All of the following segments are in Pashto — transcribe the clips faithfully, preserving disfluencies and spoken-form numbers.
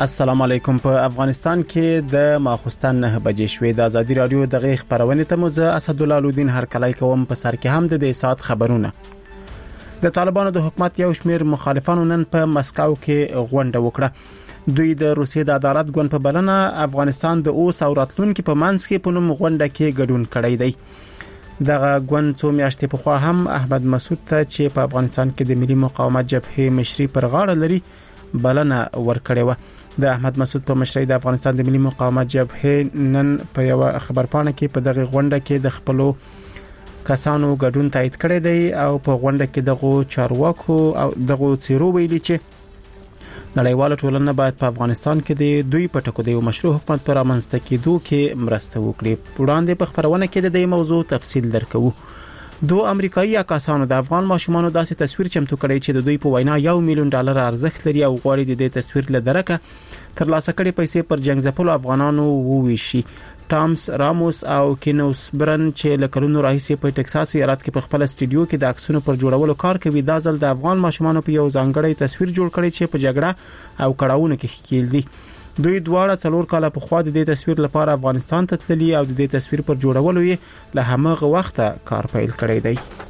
السلام علیکم. په افغانستان کې د ماخوستن نه بجې شوې د ازادي رادیو دغه خبرونه ته مو زه اسدالله الدین هر کلای کوم. په سر کې هم د دې سات خبرونه. د طالبانو د حکومت یو شمېر مخالفانو نن په مسکو کې غونډه وکړه. دوی د روسیې د عدالت ګوند په بلنه افغانستان د اوس او راتلونکو په منځ کې په نوم غونډه کې ګډون کړی دی. دغه ګوند څو میاشتې پخوا هم احمد مسعود ته چې په افغانستان کې د ملي مقاومت جبهې مشري پر غاړه لري بلنه ورکړې و. د احمد مسعود په مشرۍ د افغانستان د ملي مقاومت جبهې نن په یو خبرپاڼه کې په دغه غونډه کې د خپلو کسانو ګډون تایید کړی دی او په غونډه کې دغه چارواکو او دغه څیرو ویلي چې نړیواله ټولنه باید په افغانستان کې د دوی په ټکو د مشروع حکومت پر امنځته کېدو کې مرسته وکړي. وړاندې په خبرونه کې د دې موضوع تفصیل درکو. دو امریکایي عکاسانو د افغان ماشومانو داسې تصویر چمتو کړی چې د دوی په وینا یو میلیون ډالر ارزښت لري او غواړي د دې تصویر له درکه ترلاسه کړي پیسې پر جنگ ځپلو افغانانو وویشي. ټامس راموس او کینوس برن چې له کلونو راهیسې په ټکساس ایالت کې په خپل استډیو کې د عکسونو پر جوړولو کار کوي، دا ځل د افغان ماشومانو په یو ځانګړی تصویر جوړ کړی چې په جګړه او کړاوونو کې ښکېل دي. دوی دواړه څلور کاله په خوا د دې تصویر لپاره افغانستان ته تللي او د دې تصویر پر جوړولو یې له همغه وخته کار پیل کړی دی.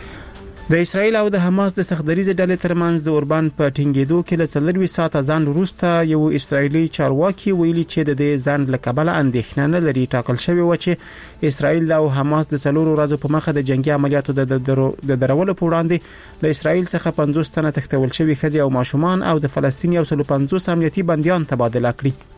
د اسرایل او د حماس د سختدریزه ډلې ترمنځ د اوربان په ټینګېدو کې له څلوروي ساعته ځان وروسته یو اسرایلی چارواکي ویلي چې د دې ځان له کبله اندېښنه نه لري. ټاکل شوی و چې اسرایل او حماس د څلورو ورځو په مخه د جنگي عملیاتو د درولو په وړاندې له اسرایل څخه پنځوس تنه تښتول شوي ښځې او ماشومان او د فلسطین یو سل پنځوس امنیتي بنديان تبادله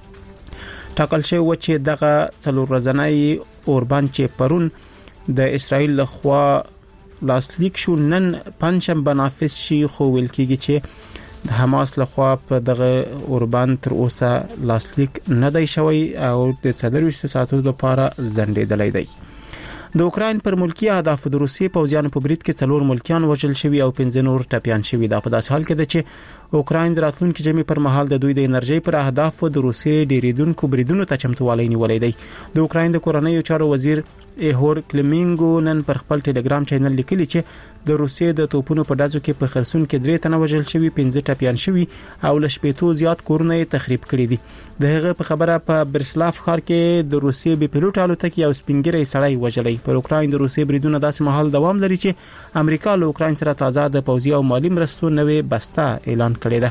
کړي. ټاکل شوی و چې دغه څلور ورځنی اوربان چې پرون د اسرایل لخوا لاسلیک شو نن پنځم بنافس شي، خو ویل کېږي چې د حماس لخوا په دغه اوربان تر اوسه لاسلیک نه دی شوی او د څلورویشت ساعتونو لپاره ځنډېدلی دی. د اوکراین پر ملکی اهداف د روسیې پوځیانو په برید کې څلور ملکیان وژل شوي او پنځه نور ټپیان شوي. دا په داسې حال کې ده چې اوکراین د راتلونکي جمعې پر مهال د دوی د انرژي پر اهداف د روسیې ډیریدونکو بریدونو ته چمتووالی نیولې دی. د اوکراین د کورنیو چارو وزیر ایهور کلیمینګو نن پر خپل ټلګرام چینل لیکلی چې د روسیې د توپونو په ډزو کې په خرسون کې درې تنه وژل شوي، پنځه ټپیان شوي او له شپېتو زیات کورونه یې تخریب کړي دي. د هغه په خبره په برسلاف ښار کې د روسیې بي پیلوټ الوتکې یو سپینګری سړی وژلی. پر اوکراین د روسیې بریدونه داسې مهال دوام لري چې امریکا له اوکراین سره تازه د پوځي او مالی مرستو نوې بسته اعلان کړې ده.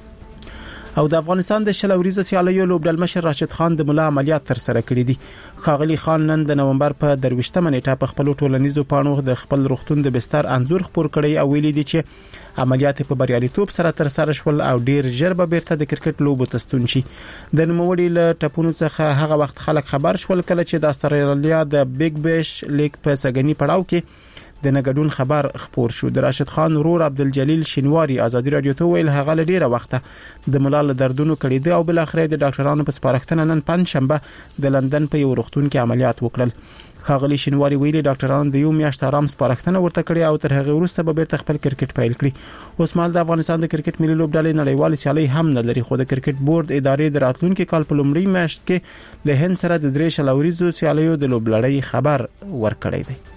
او د افغانستان د شل اوریزه سیالیو لوبډل مشر راشد خان د ملا عملیات تر سره کړی دي. خاغلی خان نن د نومبر په درويشتمه نیټه په خپل ټولنیزو پاڼو د خپل روغتون د بستر انزور خبر کړی او ویلي دي چې عملیات په بریالیتوب سره تر سره شول او ډیر ژر به بیرته د کرکټ لوبو ته ستون شي. د نوموړي له ټپونو څخه هغه وخت خلک خبر شول کله چې د استرالیا د بیگ بیش لیگ په سګنی پړاو کې د نګډون خبر خبر شو. د راشد خان ورور عبدالجلیل شینواری ازادي رادیو ته ویل هغه له ډیره وخته د ملال دردونو کړي دي او بل اخر د ډاکټرانو په سپارښتنه نن پنځشنبه د لندن په یو روغتون کې عملیات وکړل. خاغلی شینواری ویلي ډاکټرانو د یو میاشت آرام سپارښتنه ورته کړې او تر هغه وروسته به بیرته خپل کرکټ پیل کړي. اوس مال د افغانستان د کرکټ ملي لوبډلې نړیوال سیالي هم نه لري، خو د کرکټ بورډ ادارې د راتلونکي کال په لومړۍ میاشت کې له هند سره د درې شل اوریزو سیالیو د لوبلړۍ خبر ورکړی دی.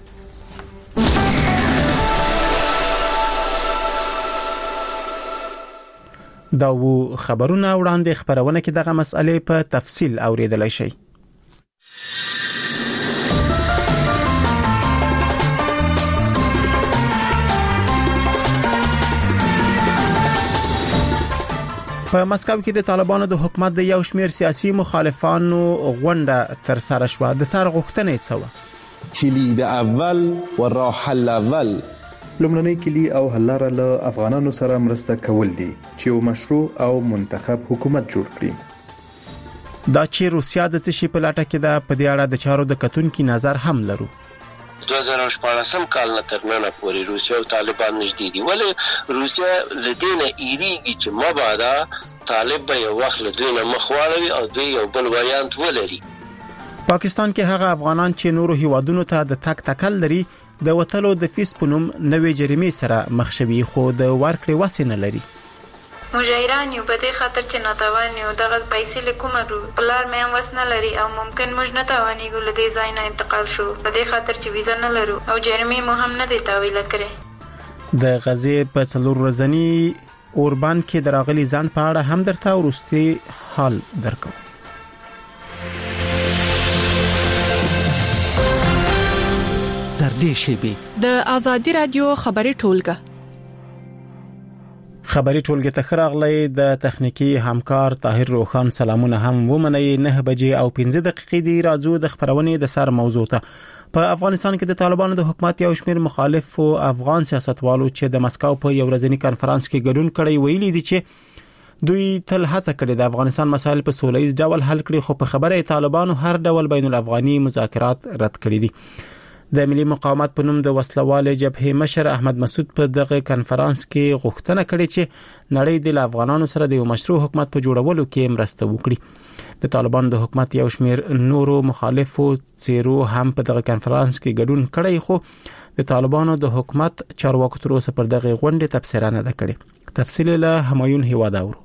دا و خبرونه وړاندې خبرونه کې دغه مسئلې په تفصیل اوریدلای شي. په مسکو کې د طالبانو د حکومت د یو شمېر سیاسي مخالفانو غونډه تر سره شوه. د سر غوښتنې څه کلید اول و راه حل اول لومړنۍ کلی او حل لاره له افغانانو سره مرسته کول دي چې یو مشروع او منتخب حکومت جوړ کړي. دا چې روسیا د څه شي په لاټه کې ده په دې اړه د چارو د کتونکو نظر هم لرو. دوه زره شپاړسم کال نه تر نن پورې روسیا او طالبان نږدې دي، ولې روسیا لدینه ایریږي چې مبادا طالب به یو وخت له دوی نه مخ واړوي او دوی یو بل وریانت ولري. پاکستان کې هغه افغانان چې نورو هیوادونو ته د تک تکل لري د وټلو د فیس پونم نوې جریمې سره مخ شوي، خو د ورکړې وسه نه لري. مجاهران یو په دې خاطر چې ناتوان یو دغه پیسې لیکومرو پلار مې هم وسنه لري او ممکن موږ نه تواني ګول دې ځای نه انتقال شو په دې خاطر چې ویزا نه لرو او جرمې مو هم نه دی تاویل کړي. د غزې په څلور ورځنی اوربان کې دراغلي ځان په اړه هم درته ورستي حال درکو. تر دې شی د ازادي رادیو خبري ټولګه خبري ټولګه ته خراغلي د تخنیکی همکار طاهر روخان سلامونه هم ومني. نه بجې او پنځه دقیقې دی راځو د خبرونې د سر موضوع ته. په افغانستان کې د طالبانو د حکومت یو شمېر مخالف او افغان سیاستوالو چې د مسکو په یو ورځنی کانفرنس کې ګډون کړی ویلي دي چې دوی تل هڅه کړې د افغانستان مسایل په سولهییز ډول حل کړي، خو په خبره طالبانو هر ډول بین الافغاني مذاکرات رد کړي دي. د ملي مقاومت په نوم د وسلوال جبهه مشر احمد مسعود په دغه کانفرنس کې غوښتنه کړې چې نړۍ د افغانانو سره د یو مشروع حکومت په جوړولو کې مرسته وکړي. د طالبانو د حکومت یو شمېر نورو مخالفو څیرو هم په دغه کانفرنس کې ګډون کړی، خو د طالبانو د حکومت چارواکو تر اوسه پر دغه غونډه تبصره نه کړې. تفصیل له همایون هیواداور.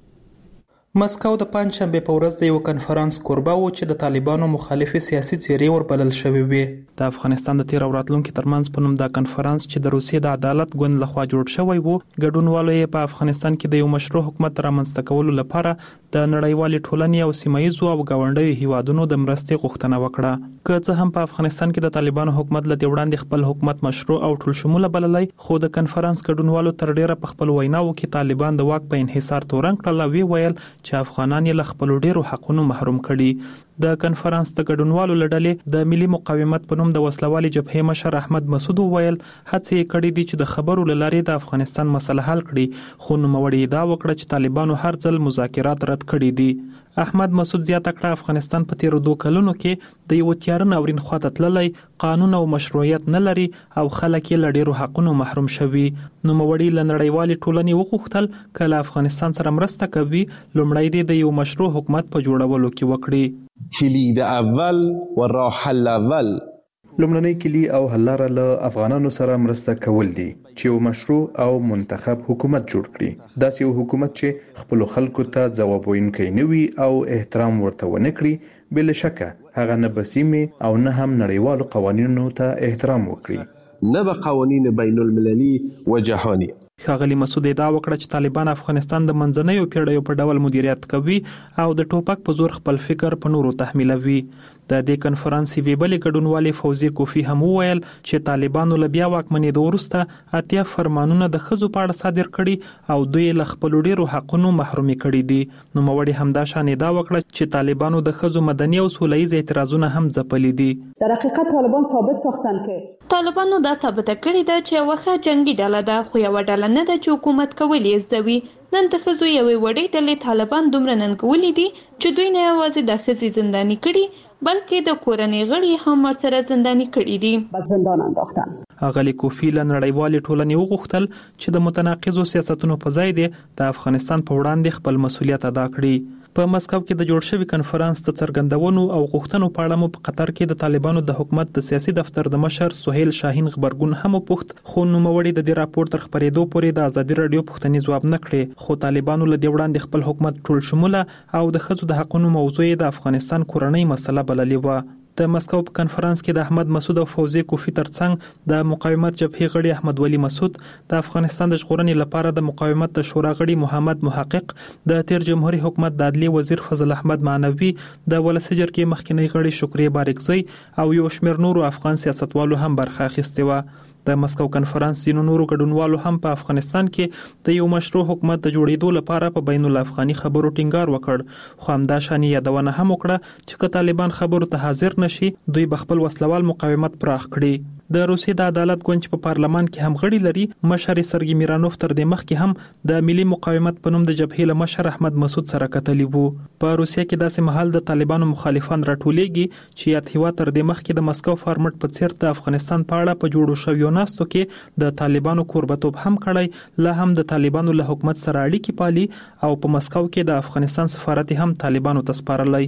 مسکو د پنځشنبه په ورځ د یو کانفرنس کوربه و چې د طالبانو مخالف سیاسي څیرې وربلل شوې وي. د افغانستان د تیر راتلونکو ترمنځ په نوم د کانفرنس چې د روسیې د عدالت ګوند لخوا جوړ شوی وو، ګډونوالو یې په افغانستان کې د یو مشروع حکومت رامنځته کولو لپاره د نړیوالې ټولنې او سیمایي او ګاونډیو هیوادونو د مرستې غوښتنه وکړه. که څه هم په افغانستان کې د طالبانو حکومت له وړاندې خپل حکومت مشروع او ټول شموله بللای، خو د کانفرنس ګډونوالو تر ډیره په خپل ویناو کې طالبان د واک په انحصار تورن کړل، وی ویل چې افغانان یې له خپل ډیرو حقونو محروم کړي. د کانفرنس د ګډونوالو لړلې د ملي مقاومت په نوم د وسلوال جبهه مشر احمد مسعود ویل هڅې کړې دي چې د خبرو لارې د افغانستان مسله حل کړي، خو نوموړي دا وکړه چې طالبانو هر ځل مذاکرات رد کړي دي. احمد مسعود زیاته کړه افغانستان په تیر دوه کلونو کې د یو تیار ناورین خواته تللی، قانون او مشروعیت نه لري او خلک یې له ډیرو حقونو محروم شوي. نوموړي له نړیوالې ټولنې وغوښتل کله افغانستان سره مرسته کوي لومړی دې د یو مشروع حکومت په جوړولو کې وکړي. کلید اول و راه حل اول لومړنۍ کلی او حل لاره له افغانانو سره مرسته کول دي چې یو مشروع او منتخب حکومت جوړ کړي. داسې یو حکومت چې خپل خلکو ته ځواب ویونکی نه وي او احترام ورته ونه کړي، بل شکه هغه نه بسیمه او نه هم نړیوالو قوانینو ته احترام وکړي، نه به قوانین بین المللي و جهانی. ښاغلي مسعود دا وکړه چې طالبان افغانستان د منځنیو پیړیو په ډول مدیریت کوي او د ټوپک په زور خپل فکر په نورو تحمیلوي. د دې کانفرنس وی بل ګډونوالي فوزي کوفی هم ویل چې طالبانو له بیا واکمنۍ وروسته اتیا فرمانونه د خزو په اړه صادر کړي او دوی له خپل ډیرو حقونو محرومي کړي دي. نو موړي همدا شان دا وکړه چې طالبانو د خزو مدني او سولهییز اعتراضونه هم ځپلي دي. در حقیقت طالبان ثابت ساختن که طالبانو دا ثابت کړی دا چې وخه جنگي ډله ده، خو یو ډله نه ده چې حکومت کولی زدوي. نن د خزو یوې وړې ډلې طالبان دومره ننګولي دي چې دوی نه یوازې د خزي زنداني کړي بلکې د کورنۍ غړي هم ورسره زنداني کړي دي. بس زندان انداختن. اغلی کوفی له نړیوالې ټولنې وغوښتل چې د متناقضو سیاستونو په ځای دی د افغانستان په وړاندې خپل مسؤلیت ادا کړي. په مسکو کې د جوړ شوی کانفرنس ته څرګندونو او غوښتنو په اړه مو په قطر کې د طالبانو د حکومت د سیاسي دفتر د مشر سهیل شاهین خبرګون هم پوښت، خو نوموړي د دې راپور تر خبرېدو پورې د ازادي رادیو پوښتنې ځواب نه کړې. خو طالبانو له دې وړاندې خپل حکومت ټول شموله او د ښځو د حقوقو موضوع د افغانستان کورنۍ مسله بللې و. د مسکو په کانفرنس کې د احمد مسعود او فوزي کوفی ترڅنګ د مقاومت جبهه غړي احمد ولی مسعود، د افغانستان د ژغورنې لپاره د مقاومت د شورا غړي محمد محقق، د تیر جمهوریت حکومت د عدلیې وزیر فضل احمد معنوي، د ولسی جرګې مخکنی غړي شکرې بارکزی او یو شمېر نورو افغان سیاستوالو هم برخه اخیستې و. د مسکو کانفرنس ځینو نورو ګډونوالو هم په افغانستان کې د یو مشروع حکومت د جوړېدو لپاره په بین الافغاني خبرو ټینګار وکړ، خو همدا شان یادونه هم وکړه چې که طالبان خبرو ته حاضر نشي دوی به خپل وسلوال مقاومت پراخ کړي. د روسیې د عدالت ګوند په پارلمان کې هم غړي لري مشر سرګي میرانوف تر دې مخکې هم د ملي مقاومت په نوم د جبهې له مشر احمد مسعود سره کتلی وو. په روسیې کې داسې محل د طالبانو مخالفان راټولېږي چې یاد هیوا تر دې مخکې د مسکو فارمټ په څیر د افغانستان په اړه په جوړو شویو ناستو کې د طالبانو کوربتوب هم کړی، لا هم د طالبانو له حکومت سره اړیکې پالي او په مسکو کې د افغانستان سفارت هم طالبانو ته سپارلی.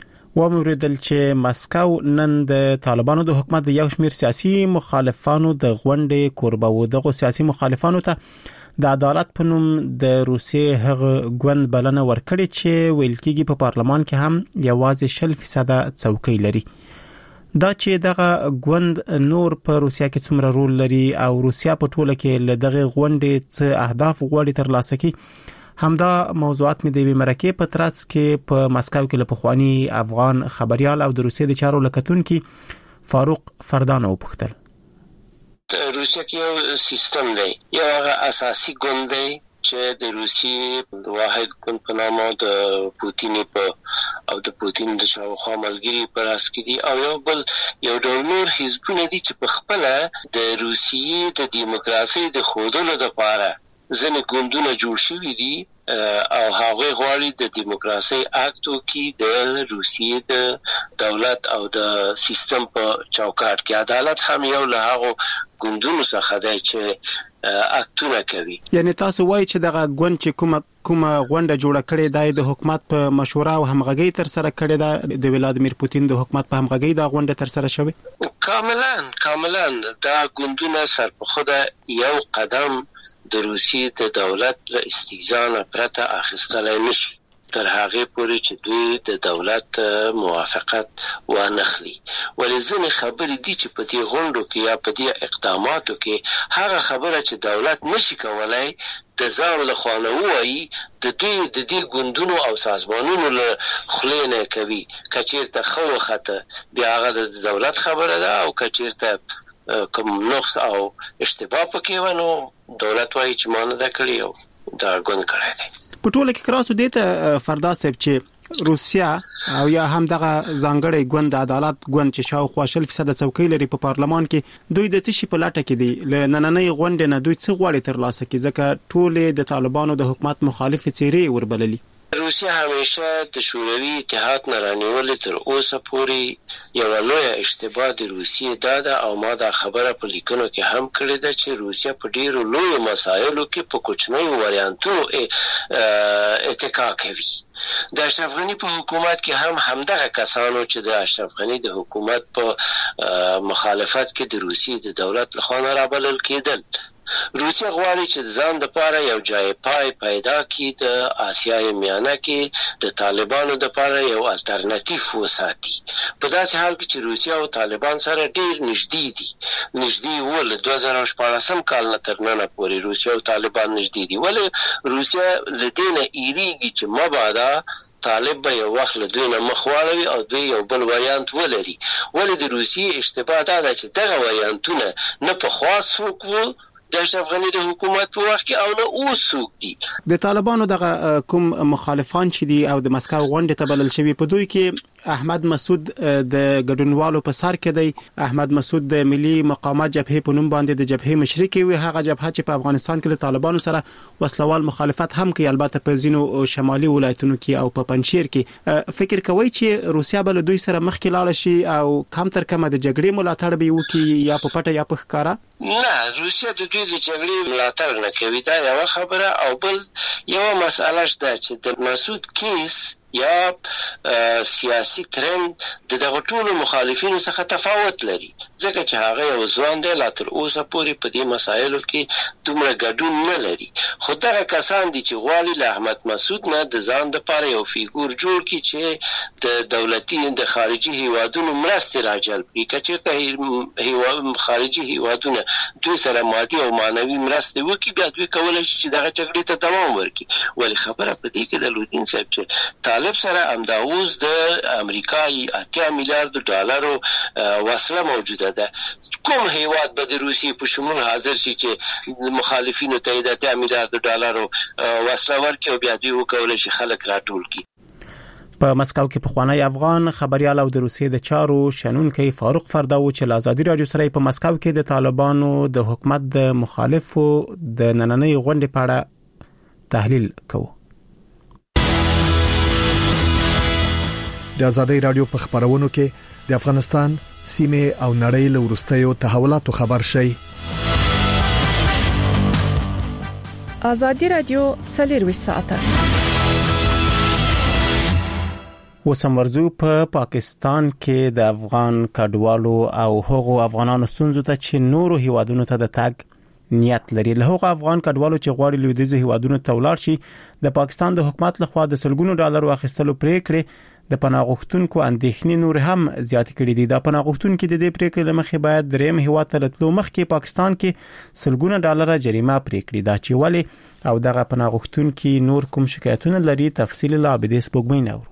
وموریدل چې مسکو نن د طالبانو د حکومت د یو شمېر سیاسي مخالفانو د غونډې کوربه و. دغه سیاسي مخالفانو ته د عدالت په نوم د روسیې هغه ګوند بلنه ورکړي چې ویل کېږي په پارلمان کې هم یوازې شل فیصد څوکۍ لري. دا چې دغه غوند نور په روسیا کې څومره رول لري او روسیا په ټوله کې له دغه غونډې څخه اهداف غوړي ترلاسه کړي همدا موضوعات مې د وی مرکه په ترڅ کې په مسکو کې له پخوانی افغان خبريال او د روسیې د چارو لکتونکو فاروق فردان وپوښتل. روسیا کې یو سیستم دی، یو هغه اساسي ګوند دی چې د روسیې د واحد ګوند په نامه د پوتین په او د پوتین د شاوخوا ملګری پر اس کې دي، او یو بل یو ډول نور حزبونه دي چې په خپل د روسیې د دیموکراسي د خودلو لپاره ځنې ګوندونه جوړ شوي دي او هغه غواړي د دیموکراسي اکټو کې د روسیې د دولت او د سیستم په چوکاټ کې عدالت هم یو له هغه ګوندونو څخه دی چې اکټونه کوي. یعنی تاسو وایي چې دغه ګوند چې کومه کومه غونډه جوړه کړې ده د حکومت په مشوره او همغږي تر سره کړې ده د ولادیمیر پوتین د حکومت په همغږي دا غونډه تر سره شوه؟ کاملا کاملا دا ګوندونه سر په خوده یو قدم د روسیې د دولت له استیزان پرته اخیستلای نشي تر هغه پورې چې دوی د دولت موافقت ونخلي. ولې خبرې دي چې په دې غونډو کې یا په دې اقداماتو کې هغه خبره چې دولت نشي کولای د ځان له خوا وایي د دوی د دې ګوندونو او سازمانونو له خلینه کوي. کچیرته خو خطه بیا هغه د دولت خبره ده او کچیرته کوم نقص او اشتباه پکې ونه دولت وایي چې مانه ده کړی او دا ګوند کړی دی. په ټوله کې کراسو دته فردا صاحب چې روسیا او یا هم دغه ځانګړی ګوند عدالت ګوند چې شاوخوا شل فیصد څوکۍ لري په پارلمان کې دوی د تشي په لاټه کې دي ل نننۍ غونډې نه دوی څه غواړي ترلاسه کړي ځکه ټول د طالبانو د حکومت مخالف څیرې وربللي. روسیا همیشه د شوروي اتحاد نه رانیولې تر اوسه پورې یو لوی اشتباه د روسیې داده او ما دا خبره په لیکنو کې هم کړې ده چې روسیا په ډیرو لوی مسایلو کې په کوچنیو وریانتونو اتکا کوي. د اشرف غنی په حکومت کې هم همدغه کسانو چې د اشرف غنی د حکومت په مخالفت کې د روسیې د دولت لخوا رابلل کېدل. روسیا غواړي چې ځان د پاره یو ځای پای پیدا کړي د آسیای میانه کې د طالبانو د پاره یو الټرناتیو وساتي. په داسې حال کې چې روسیا او طالبان سره ډیر نږدې دي نږدې ول دوه زره شپاړسم کال نه تر نن پورې روسیا او طالبان نږدې دي. ولې روسیا لدینه ایریږي چې مبادا طالب به یو وخت له دوی نه مخ واړوي او دوی یو بل وریانت ولري. ولې د روسیې اشتباه دا ده چې دغه وریانتونه نه په خاص وکړو د اشرف غنی د حکومت په وخت کې او نه اوس څوک دي. د طالبانو دغه کوم مخالفان چې دي او د مسکو غونډه ته بلل شوی په دوی کې احمد مسعود د ګډونوالو په سر کې دی. احمد مسعود د ملي مقاومت جبهه په نوم باندې د جبهه مشرک وي، هغه جبهه چې په افغانستان کې د طالبانو سره وسلوال مخالفت هم کوي، البته په ځینو شمالي ولایتونو کې او په پنځیر کې. فکر کوي چې روسیا بل دوی سره مخ کې لاړ شي او کم تر کمه د جګړې ملاتړ به وکړي یا په پټه یا په ښکارا؟ نه، روسیا د دوی د جګړې ملاتړ نه کوي، دا یو خبره. او بل یو مسله شته چې د مسعود کیس یا سیاسي ترند د دغه ټولو مخالفینو څخه تفاوت لري ځکه چې هغه یو ځوان دی لا تر اوسه پورې په دې مسایلو کې دومره ګډون نه لري. خو دغه کسان دي چې غواړي له احمد مسعود نه د ځان دپاره یو فیګور جوړ کړي چې د دولتي د خارجي هیوادونو مرستې راجلب کړي. که چېرته خارجي هیوادونه دوی سره مادي او معنوي مرستې وکړي بیا دوی کولی شي چې دغه جګړې ته دوام ورکړي. ولې خبره په دې کې د لودین صاحب چې طالب سره امداوز د امریکای اتیا میلیارډ ډالرو وسله موجوده ده. کوم هیواد به د روسیې په شمول حاضر شي چې مخالفینو ته د اتیا میلیارډ ډالرو وسله ورکړي او بیا دوی وکولی شي خلک راټول کړي؟ په مسکو کې پخوانی افغان خبريال او د روسیې د چارو شنونکي فاروق فرداو چې له ازادي رادیو سره په مسکو کې د طالبانو د حکومت د مخالفو د نننۍ غونډې په اړه تحلیل کوي. د ازادي رادیو په خبرونو کې د افغانستان سیمه او نړۍ له ورستیو تحولاتو خبر شي. ازادي رادیو څلور ساعته وسمورزو په پا پاکستان کې د افغان کډوالو او هغو افغانانو ستونزو ته چې نورو هیوادونو ته د تګ نیت لري. له هغو افغان کډوالو چې غواړي لویدیځو هیوادونو ته ولاړ شي د پاکستان د حکومت لخوا د سلګونو ډالر واخیستلو پریکړه د پناه غوښتونکو اندېښنې نور هم زیات کړي دي. د پناه غوښتونکو د دې پریکړې لمخې باید دریم هیواد ته تللو مخکې پاکستان کې سلګونه ډالر جریمه پریکړي دا چې ولی او دغه پناه غوښتونکو نور کوم شکایتونه لري. تفصیل لا عبدیس بوګمین اور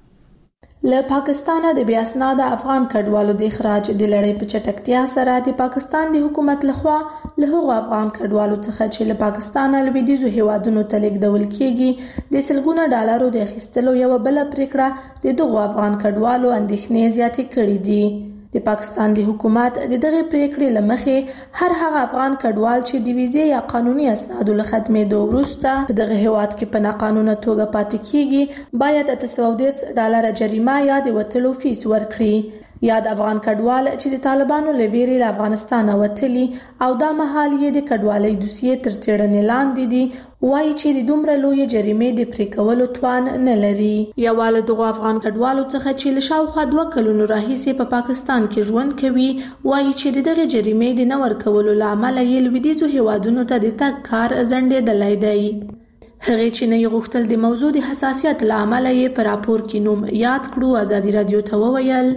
له پاکستانه د بیا اسناده افغان کډوالو د اخراج د لړۍ په چټکتیا سره د پاکستان د حکومت لخوا له هغو افغان کډوالو څخه چې له پاکستانه لویدیځو هیوادونو ته لیږدول کیږي د سلګونه ډالرو د اخیستلو یو بل پریکړه د دغو افغان کډوالو اندېښنې زیاتې کړې دي. د پاکستان د حکومت د دغه پریکړې لمخې هر هغه افغان کډوال چې د ویزې یا قانوني اسنادو له ختمېدو وروسته په دغه هیواد کې په ناقانونه توګه پاتې کیږي باید اته سوه او دېرش ډالر جریمه یا د وتلو فیس ورکړي. یا د افغان کډوال چې د طالبانو له ویرې له افغانستانه وتلي او دا مهال یې د کډوالۍ دوسیې تر څېړنې لاندې دي وایي چې د دومره لویې جریمې د پرې کولو توان نه لري. یوه له دغو افغان کډوالو څخه چې له شاوخوا دوه کلونو راهیسې په پاکستان کې ژوند کوي وایي چې د دغه جریمې د نه ورکولو له امله یې لویدیځو هیوادونو ته د تګ کار ځنډېدلی دی. هغې چې نه یې غوښتل د موضوع د حساسیت له امله یې په راپور کې نوم یاد کړو. ازادي رادیو ته وویل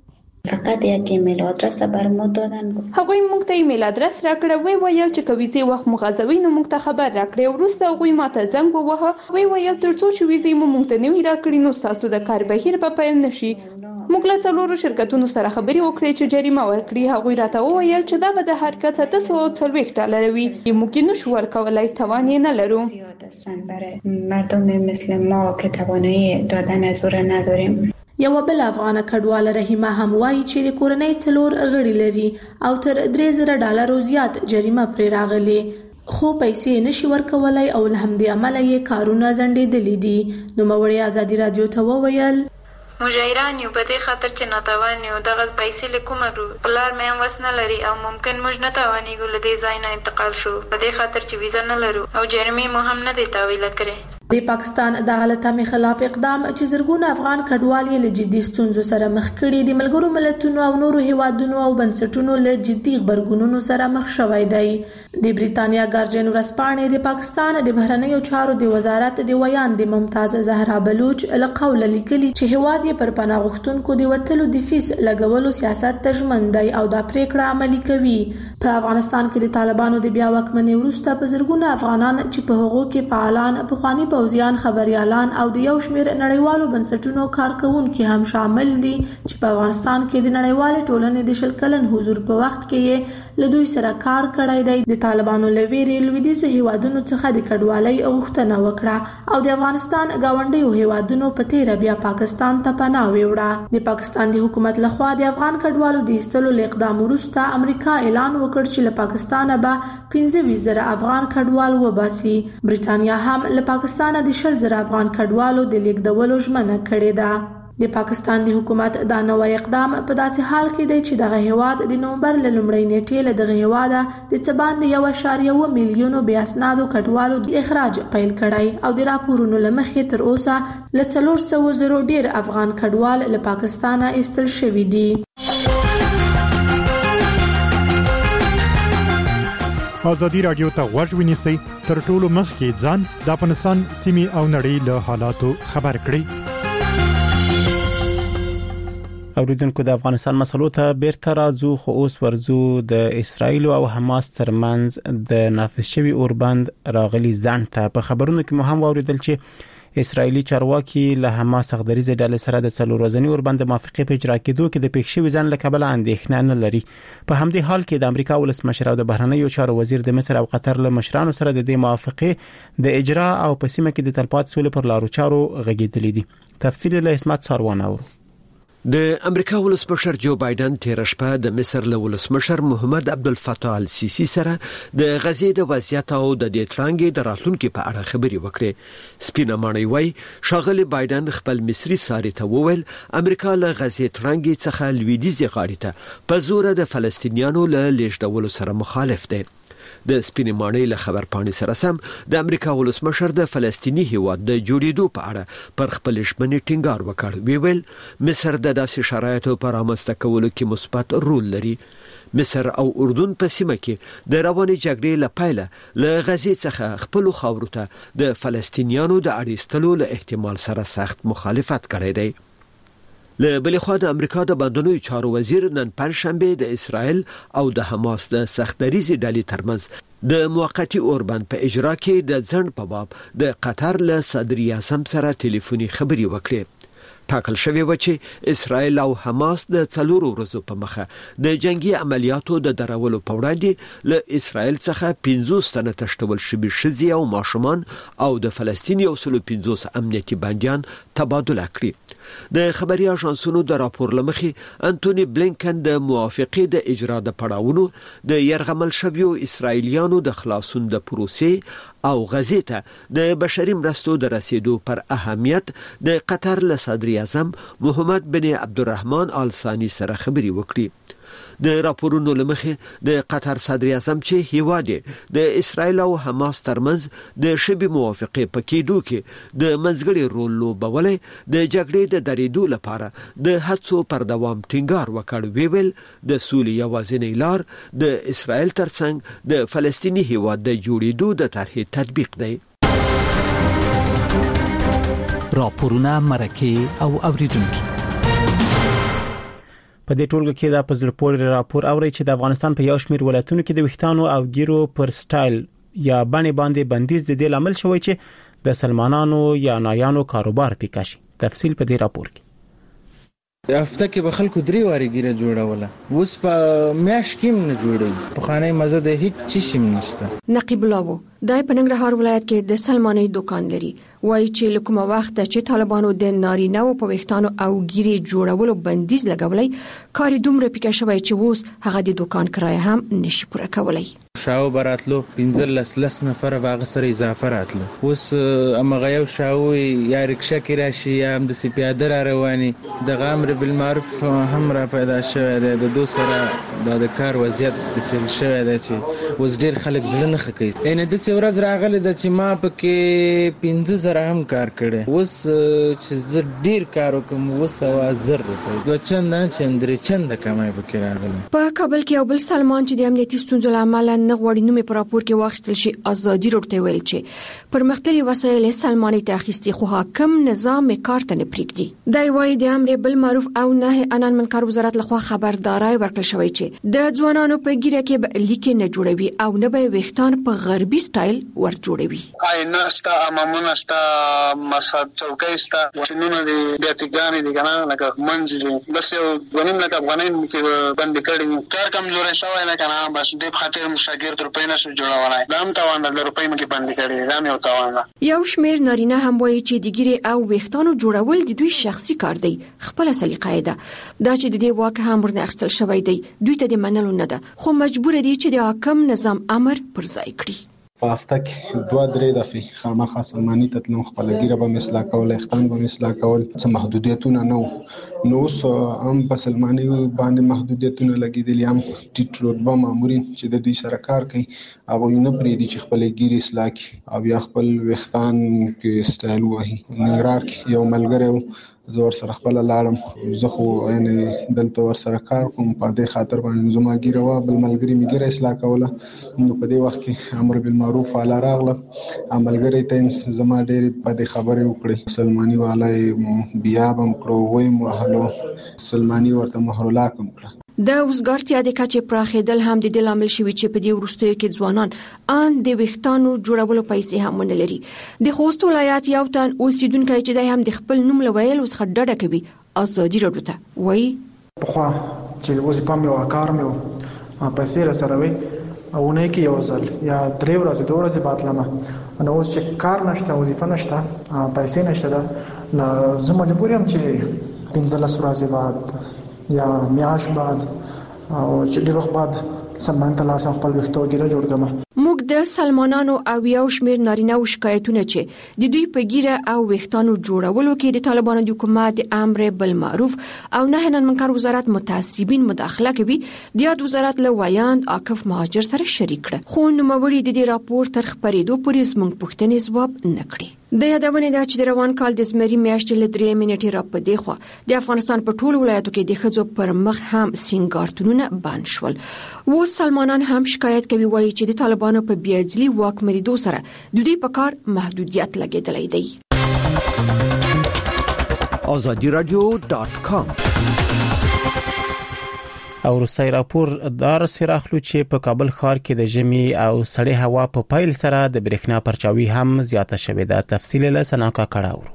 فقط یک ایمیل آدرس بر ما دادن. هغوی موږ ته ایمیل آدرس راکړه وی ویل چې کویزې وخت مغازوي نو موږ ته خبر راکړي. وروسته هغوی ماته زنګ ووهه وی ویل ترڅو چې ویزې مو موږ ته نوي راکړي نو ستاسو د کار بهیر به پیل نشي. موږ له څلورو شرکتونو سره خبرې وکړې چې جریمه ورکړي. هغوی راته وویل چې دا به د حرکت اته سوه او څلوېښت ډالره وي. موږ یې نشو ورکولی، توان یې نه لرو. برای مردم مثل ما که توانایی دادن زور نداریم. یو بل افغان کډوال رحیمه هم وایي چې د کورنۍ څلور غړي لري او تر درې زره ډالرو زیات جریمه پرې راغلي خو پیسې نشي ورکولای او له همدې امله یې کارونه ځنډېدلي دي. نوموړی ازادي رادیو ته وویل مجاهران یو په دې خاطر چې ناتوان یو دغه پیسې له کومه کړو. پلار مې هم وس نه لري او ممکن موږ نه توانېږو له دې ځای نه انتقال شو په دې خاطر چې ویزه نه لرو او جریمې مو هم نه دی تاویله کړې. د پاکستان د غلطامي خلاف اقدام چې زرګونه افغان کډوال له جدي ستونزو سره مخ کړي د ملګرو ملتونو او نورو هیوادونو او بنسټونو له جدي غبرګونونو سره مخ شوی دی. د بریتانیا ګارډین ورځپاڼې د پاکستان د بهرنیو چارو د وزارت د ویان د ممتاز زهرا بلوچ له قوله لیکلي چې هیواد یې پر پناه غوښتونکو د وتلو د فیس لګولو سیاست ته ژمن دی او دا پریکړه عملي کوي. په افغانستان کې د طالبانو د بیا واکمنۍ وروسته په زرګونه افغانان چې په هغو کې فعالان پخواني پوځیان خبريالان او د یو شمېر نړیوالو بنسټونو کارکونکي هم شامل دي چې په افغانستان کې د نړیوالې ټولنې د شل کلن حضور په وخت کې له دوی سره کار کړی دی. د طالبانو له ویرې لویدیځو هیوادونو څخه د کډوالۍ غوښتنه وکړه او د افغانستان ګاونډیو هیوادونو په تیره بیا پاکستان ته پناه ویوړه. د پاکستان د حکومت لخوا د افغان کډوالو د ایستلو له اقدام وروسته امریکا اعلان وکړ چې له پاکستانه به پنځه ویشت زره افغان کډوال وباسي. بریتانیا هم له پاکستان د شل زره افغان کډوالو د لیږدولو ژمنه کړې ده. د پاکستان د حکومت دا نوی اقدام په داسې حال کې دی چې دغه هیواد د نومبر له لومړۍ نیټې له دغه هیواده د څه باندې یو اعشاریه اووه میلیونو بې اسنادو کډوالو د اخراج پیل کړی او د راپورونو له مخې تر اوسه له څلور سوه زرو ډیر افغان کډوال له پاکستانه ایستل شوي دي. ازادي رادیو ته غوږ ونیسئ تر ټولو مخکې ځان د افغانستان سیمې او نړۍ له حالاتو خبر کړئ. اوریدونکو د افغانستان مسلو ته بیرته راځو خو اوس ورځو د اسرایل او حماس ترمنځ د نافذ شوی اوربند راغلي ځان ته. په خبرونو کې مو هم اوریدل چې اسرایلی چارواکي له حماس غدریزه ډلې سره د څلور ورځنی اوربند موافقه په اجرا کېدو کې د پېښې ځان له کبله اندېښنه نه لري. په همدې حال کې د امریکا ولسمشر او د بهرنیو چارو وزیر د مصر او قطر له مشرانو سره د دې موافقه د اجرا او په سیمه کې د تلپات سولې پر لارو چارو غږیدلې دي. تفصیل له اسمت ساروان اورو. د امریکا ولسمشر جو بایدن تیر شپه د مصر له ولسمشر محمد عبدالفتاح السیسی سره د غزې د وضعیت او د دې ترانګې د راتلونکو په اړه خبرې وکړې. سپینه ماڼۍ وایي شاغلی بایدن خپل مصری ساري ته وویل امریکا له غزې ترانګې څخه لویدیځي غاړې ته په زور د فلسطینیانو له لیږدولو سره مخالف دی. د سپینې ماڼۍ له خبرپاڼې سره سم د امریکا ولسمشر د فلسطینی هیواد د جوړېدو په اړه پر خپل ژمنې ټینګار وکړ. وی ویل مصر د داسې شرایطو پر رامنځته کولو کې مثبت رول لري. مصر او اردن په سیمه کې د روانې جګړې له پیله له غزې څخه خپل خاورو ته د فلسطینیانو د اړیستلو له احتمال سره سخت مخالفت کړی دی. له بل خو د امریکا د بندونو چارو وزیر نن پنځشنبه د اسرائیل او د حماس د سختدریزي ډلې ترمنځ د موقتی اوربند په اجرا کې د ځند په باب د قطر له صدر اعظم سره ټلیفوني خبري وکړي. ټاکل شوی و چې اسرائیل او حماس د څلورو ورځو په مخه د جنگي عملیاتو د درولو په وړاندې له اسرائیل څخه پنځوس تنه تشتول شوي ښځې او ماشومان او د فلسطین یو سل پنځوس امنیتي بندیان تبادله کړي. د خبري اژانسونو د راپور لمخې انټونی بلینکن د موافقې د اجرا د پړاوونو د يرغمل شویو اسرائیلیانو د خلاصون د پروسې او غزې ته د بشري مرستو د رسیدو پر اهمیت د قطر له صدر اعظم محمد بن عبدالرحمن آل ثانی سره خبري وکړي. د راپورونو لمخې د قطر صدر اعظم چې هیواد د اسرائیل او حماس ترمنځ د شبي موافقې په کېدو کې د منځګړي رول لوبولای د جګړې د درېدو لپاره د هڅو پر دوام ټینګار وکړ. ویل د سولې یوازینی لار د اسرائیل ترڅنګ د فلسطیني هیواد د جوړېدو د طرحې تطبیق دی. راپورونه مرکه او اوریدونکو په دې ټولګه کې دا په زړه پورې راپور اوري چې د افغانستان په یو شمېر ولایتونو کې د ویښتانو او ګیرو پر سټایل یا باندې باندې بندیز د دې لامل شوی چې د سلمانانو یا نایانو کاروبار پیکاشي. تفصیل په دې راپور کې. هفته کې به خلکو درې واري ګیره جوړوله، اوس په میاش کې نه جوړي، په خانه مزه د هیڅ چی شم نشته. نقیب الله دای په ننګرهار ولایت کې د سلماني دکان لري، وایي چې لکه وخت چې طالبانو د نارینه او په ویښتانو او ګیره جوړولو بندیز لګولای، کار دومره پیکا شوی چې اوس هغه د دکان کرایه هم نشي پوره کولای. شاو براتلو پنځل لس لس نفر واغ سره اضافه راتلو، اوس امغه یو شاو یا رکشا کې راشي یا هم د سی پیاده را رواني، د امر بالمعروف هم را پیدا شوی دی. د دو سره د کار وضعیت د سل شوی دی چې اوس ډیر خلک ځل نه خکې. ان د څو ورځ راغله د چې ما پکې پنځه زره هم کار کړي، اوس چې زه ډیر کار وکم اوس او زر روپۍ دوه چند نه چندري چند کمای پکې راغله. په کابل کې یو بل سلمان چې د امنیتي ستونزو لامل نه غوړي نومې پر راپور کې واخیستل شي ازادي ورته ویل چې پرمختللي وسایل سلماني ته اخیستي خو حاکم نظام کار ته نه پریږدي. دا وایي د امر بالمعروف او نهي عن المنکر وزارت لخوا خبرداري ورکړل شوې چې د ځوانانو په ګیره کې به لیک نه جوړوي او نه به ویښتان په غربي سټایل ور جوړوي. آینه ستا امامونه ستا مسحب چوکۍ ستا وشنونه دي بیاتګانې دي کنه لکه منځ دي بس یو غنیم لکه افغانان کې بند کړي کار کمزوري شوی نه کنه بس دې خاطر مشاګر تر پېنه شو جوړولای دام توان د روپۍ مکه بند کړي دام یو توان. یو شمیر نارینه هم وایي چې د ګیره او ویښتانو جوړول د دوی شخصي کار دی، خپل سلیقه ده. دا چې د دې واقع هم ورنه اخستل شوی دی دوی ته د منلو نه ده، خو مجبور دي چې د حاکم نظام امر پر ځای کړي. په هفته کې دوه درې دفعې خامخا سلماني ته تلم، خپل ګیره به مثلا کول، اختان به مثلا کول، څه محدودیتونه نه وو. نو اوس هم په سلماني باندې محدودیتونه لګېدلي، هم ټیټ رتبه مامورین چې د دوی سره کار کوي هغوی نه پرېږدي چې خپل ګیرې اصلاح کړي او یا خپل ویښتان کې سټایل ووهي. ننګرهار کې یو ملګری و، زه ورسره خپله لاړم، زه خو یعنې دلته ورسره کار کوم، په دې خاطر باندې زما ګیره وه، بل ملګري مې ګیره اصلاح کوله. نو په دې وخت کې امر بالمعروف والا راغله، ملګری ته زما ډېرې بدې خبرې وکړې، سلماني والا یې بیاب هم کړو، ویم وهلو، سلماني ورته مهرلاک هم کړه. د وزګارتیا د کچې پراخېدل هم د دې لامل شوی چې په دې وروستیو کې ځوانان ان د ویښتانو جوړولو پیسې هم ونه لري. د خوست ولایت یو تن اوسیدونکی چې د هم د خپل نوم لویل اوس خډډه کوي ازادي راډیو ته وایي پخوا چې وظیفه مې او کار مې پیسې را سره وي او نه کې یو ځل یا درې ورځې دوه ورځې باتلمه، نو اوس چې کار نشته وظیفه نشته پیسې نشته، نو زه مجبور یم چې پنځلس ورځې بعد یا میاش بعد او چې ډېر وخت بعد سلمان ته لاړ شم خپل ویښتو ګیره جوړ کړم. موږ د سلمانانو او یو شمیر نارینه او شکایتونه چې د دوی په ګیره او ویښتانو جوړولو کې د طالبانو د حکومت د امر بالمعروف او نهي عن المنکر وزارت متعصبین مداخله کوي د یاد وزارت له ویاند عاکف مهاجر سره شریک کړ، خو نوموړي د دې راپور تر خبرېدو پورې زموږ پوښتنې ځواب نه کړي. د یادونه ده چې د روان کال د زمري میاشتې له درې منټې را په دی خو د افغانستان په ټولو ولایتو کې د ښځو پر مخ هم سینګارتونونه بند شول. و سلمانان هم شکایت کوي، وایي چې د طالبانو په بیاجلي واکمنېدو سره د دوی په کار محدودیت لګېدلی دی. azadi radio dot com. او روسي راپور دار سراخلو چې په کابل ښار کې د ژمي او سړې هوا په پایل سره د برېښنا پرچاوي هم زیاته شوې ده. تفصیل له سناکا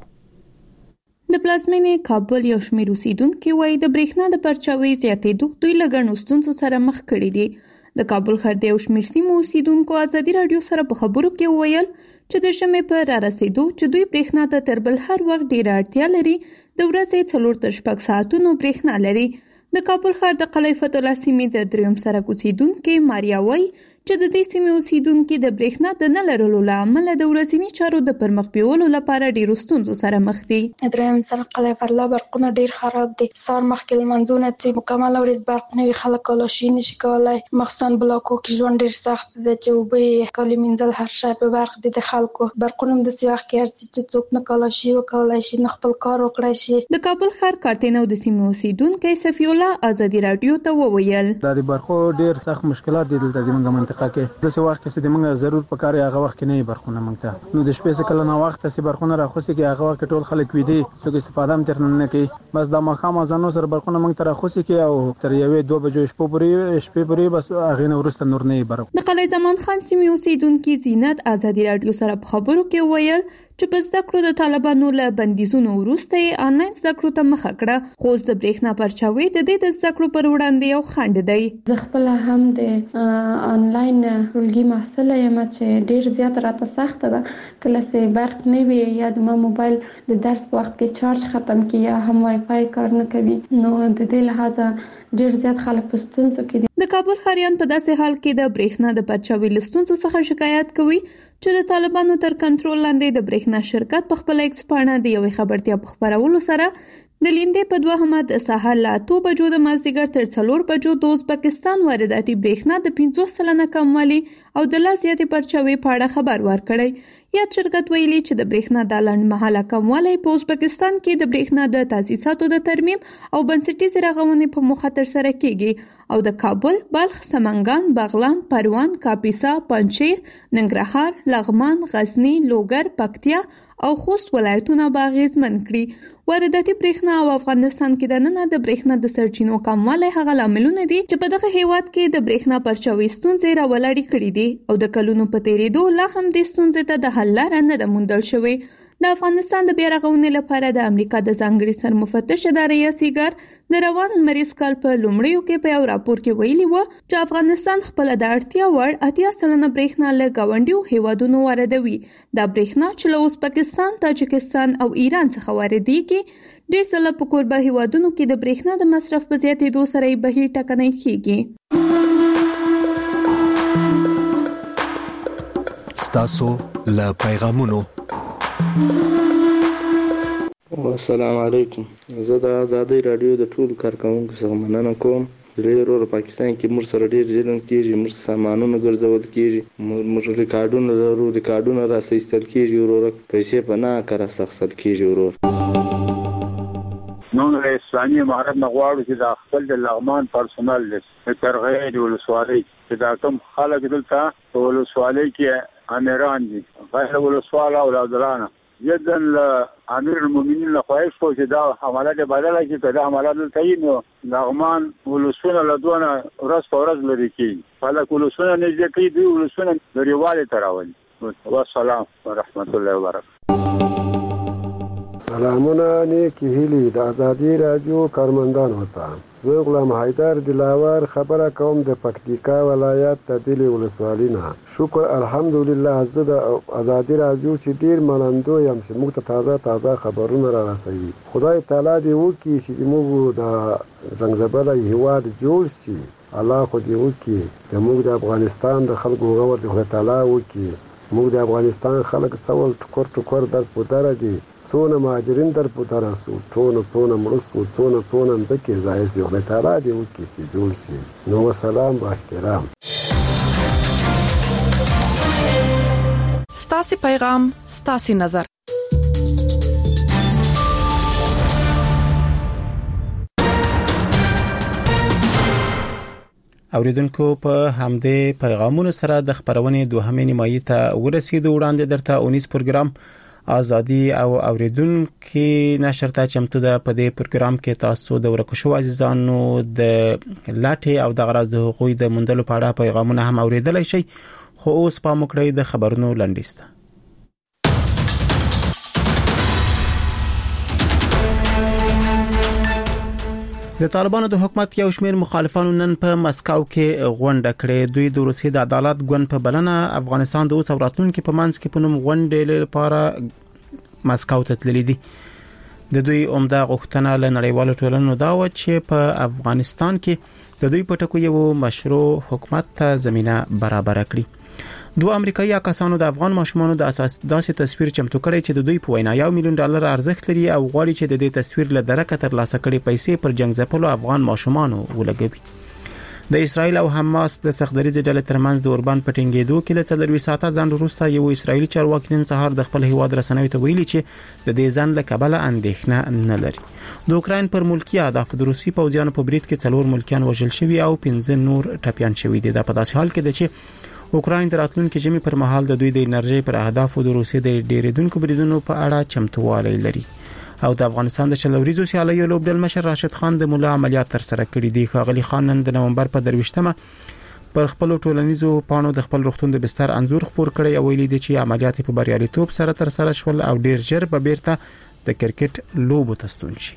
کړهور. د پلازمینې کابل یو شمېر اوسیدونکو وایي د برېښنا د پرچاوي زیاتېدو دوی له ګڼو ستونزو سره مخ کړي دي. د کابل ښار د یو شمېر سیمو اوسیدونکو ازادي رادیو سره په خبرو کې وویل چې د ژمي په را رسېدو چې دوی برېښنا ته تر بل هر وخت ډېره اړتیا لري. د ورځې څلور تر شپږ ساعتونو برېښنا لري. د کابل ښار د قلعه فتح الله سیمې د دریم سرک اوسیدونکو ماریا وایي چې د دې سیمې اوسیدونکو د برېښنا د نه لرلو له امله د ورځني چارو د پرمخ بیولو لپاره ډېرو ستونزو سره مخ دي. دریم سرک قلعه فتح الله برقونه ډېر خراب دي. سار مخکې لمنځونه چې مکمل ورځ برق نه وي خلک کلاشي نشي کولای. مخصوصا بلاکو کې ژوند ډېر سخت دی چې اوبه کالي مینځل هر شی په برق دي د خلکو. برقونه د سیاح کې ارزي چې څوک نه کلاشي وکولای شي نه خپل کار وکړي شي. د کابل ښار کارتنو د سیمې اوسیدونکو صفی الله ازادي رادیو ته وویل د برقو ډېر سخت مشکلات دي دلته د موږ منطقه کې. د څه وخت کې د موږ ضرورت پکاره هغه وخت کې نه برخونه موږ ته نو د شپې څخه کله نه وخت چې برخونه راخوسي کې هغه وخت ټول خلک وي دي څوک استفاده هم تر نه کوي. بس د مخام ازانو سره برخونه موږ ته راخوسي کې او تر یوې دوه بجو شپې پورې شپې پورې بس هغه نه ورسته نور نه برق. د قلعه زمان خان سیمې اوسیدونکو زینت ازادي رادیو سره په خبرو کې ویل چې په زده کړو د طالبانو له بندیزونو وروسته آنلاین زده کړو ته مخه کړه. خو د برېښنا پرچاوي د دې د زده کړو پر وړاندې یو خنډ دی. زه خپل هم د آنلاین ټولګي محصله یم چې ډېر زیات راته سخت ده. کله چې برق نه وي یا د ما موبایل د درس په وخت کې چارج ختم کی یا هم وای فای کار نه کوي نو د دې لحاظه ډېر زیات خلک په ستونزو کې دي. د کابل ښاریان په داسې حال کې د برېښنا د پرچاوي لستونزو څخه شکایت کوي چې د طالبانو تر کنټرول لاندې د برېښنا شرکت په خپل ایکس پاڼه د یوې خبرتیا په خبرولو سره د لیندې په دوهمه د سهار له اته بجو د مازدیګر تر څلور بجو د ازبکستان وارداتي برېښنا د پنځوس سلنه کموالی او د لا زیاتې پرچاوي په اړه خبر ورکړی. یا شرکت ویلي چې د برېښنا د لنډ مهاله کموالی په ازبکستان کې د برېښنا د تاسیساتو د ترمیم او بنسټیزې رغونې په موخه ترسره کیږي او د کابل، بلخ، سمنګان، بغلان، پروان، کاپیسا، پنجشیر، ننګرهار، لغمان، غزنی، لوګر، پکتیا او خوست ولایتونه به اغیزمن کړي. وارداتي برېښنا او افغانستان کې د نن د برېښنا د سرچینو کموالی هغه لاملونه دي چې په دغه هیواد کې د برېښنا پرچاوي ستونزې راولاړې کړې دي او د کلونو په تیریدو لا هم د ستونزې ته د حل لاره نه ده موندل شوې. د افغانستان د بیا رغونې لپاره د امریکا د ځانګړي سرمفتش ادارې سیګار د روان لمریز کال په لومړیو کې په یو راپور کې ویلي و چې افغانستان خپل د اړتیا وړ اتیا سلنه برېښنا له ګاونډیو هیوادونو واردوي. دا برېښنا چې له ازبکستان، تاجکستان او ایران څخه واردېږي ډېر ځله په کوربه هیوادونو کې د برېښنا د مصرف په زیاتېدو سره یې بهیر ټکنی کیږي. ستاسو له پیغامونو السلام علیکم. زه د ازادي رادیو د ټولو کارکونکو څخه مننه کوم. ډېر پاکستان کې موږ سره ډېر ظلم کیږي، موږ سامانونه ګرځول کیږي، موږ ریکارډونه لرو، ریکارډونه راستل کیږي، ورور پیسې په نه کار سخصل کیږي. ورور نو د اسلامي امارت نغواړو چې د خپل د لغمان پرسونل د ترغیب ولسوالۍ چې دا کوم خلک دلته په ولسوالۍ کې امیران دي غیر ولسواله اولادلانه جدن امیر المؤمنین له خواهش کو چې دا حملات بدله کې کړه حملات دلته یې نو لغمان ولسونه له دونه ورځ په ورځ لري کې خلک ولسونه نږدې کوي دوی ولسونه لريواله تراولي. والسلام ورحمت الله وبرکاته. سلامونه نیکی هیلی د ازادي رادیو کارمندان وتا. زه غلام حیدر دلاور خبره کوم د پکتیکا ولایت د دلی ولسوالۍ نه. شکر الحمدلله از د ازادي رادیو چې ډیر منندو یم چې موږ ته تازه تازه خبرونه را رسوي. خدای تعالی دې وکړي چې موږ د زنګزبل هیواد جوړ شي. الله خو دې وکړي چې موږ د افغانستان د خلکو غوړ د خدای تعالی وکړي. موږ د افغانستان خلک څول ټکور ټکور در پودره دي څونه مهاجرین در پودره سو ټونه څونه مړه سو څونه څونه ځکه ځای سي خدای تعالی دې وکړي چې جوړ شي. نو سلام با احترام. ستاسو پیغام ستاسو نظر. اوریدونکو په همدې پیغامونو سره د خبرونې دوهمې نیمایي ته ورسېدو. وړاندې درته اونیس پروګرام ازادي او اوریدونکو نشر ته چمتو ده. په دې پروګرام کې تاسو د ورکشو عزیزانو د لاټي او د غراض د حقوقي د مندلو په اړه پیغامونه هم اوریدلای شي. خو اوس په مکړې د خبرونو لنډیسته. د طالبانو د حکومت یو شمېر مخالفانو نن په مسکو کې غونډه کړې. دوی د روسي د عدالت ګوند په بلنه افغانستان د اوس راتلونکو په منځ کې په نوم غونډې لپاره مسکو ته تللي دي. د دوی عمده غوښتنه له نړیوالو ټولنو دا و چې په افغانستان کې د دوی په ټکو یو مشروع حکومت ته زمينه برابر کړي. دوه امریکایي کسانو د افغان ماشومانو د اساس داسې تصویر چمتو کړی چې د دوی په وینا یو میلیون ډالر ارزښت لري او غواړي چې د دې تصویر له درکه تر لاسه کړي پیسې پر جنگ ځپلو افغان ماشومانو ولګوي. د اسرایل او حماس د سختدریزې ډلې ترمنځ د اوربان پټینګېدو کې له څلوي ساعته ځان وروسته یو اسرایلی چارواکي نن سهار د خپل هیواد رسنیو ته ویلي چې د دې ځان له کبله اندېښنه نه لري. د اوکراین پر ملکی اهداف د روسي پوځیانو په برید کې څلور ملکیان وژل شوي او پنځه نور ټپيان شوي دي. دا په داسې حال کې ده چې اوکراین د راتلونکو جمی پر مهال د دوی د انرژي پر اهدافو د روسي د ډیریدونکو بریدونو په اړه چمتووالی لري. او د افغانستان د شلوريزو سیالیو لوبډل مشر راشد خان د مولا عملیات تر سره کړی دی. خاغلی خان نن د نومبر په درويشتمه پر خپل ټولنیزو پاڼو د خپل روغتون د بستر انزور خبر کړی او ویلي دی چې عملیات په بریالیتوب سره تر سره شول او ډیر ژر به بیرته د کرکټ لوبو ته ستون شي.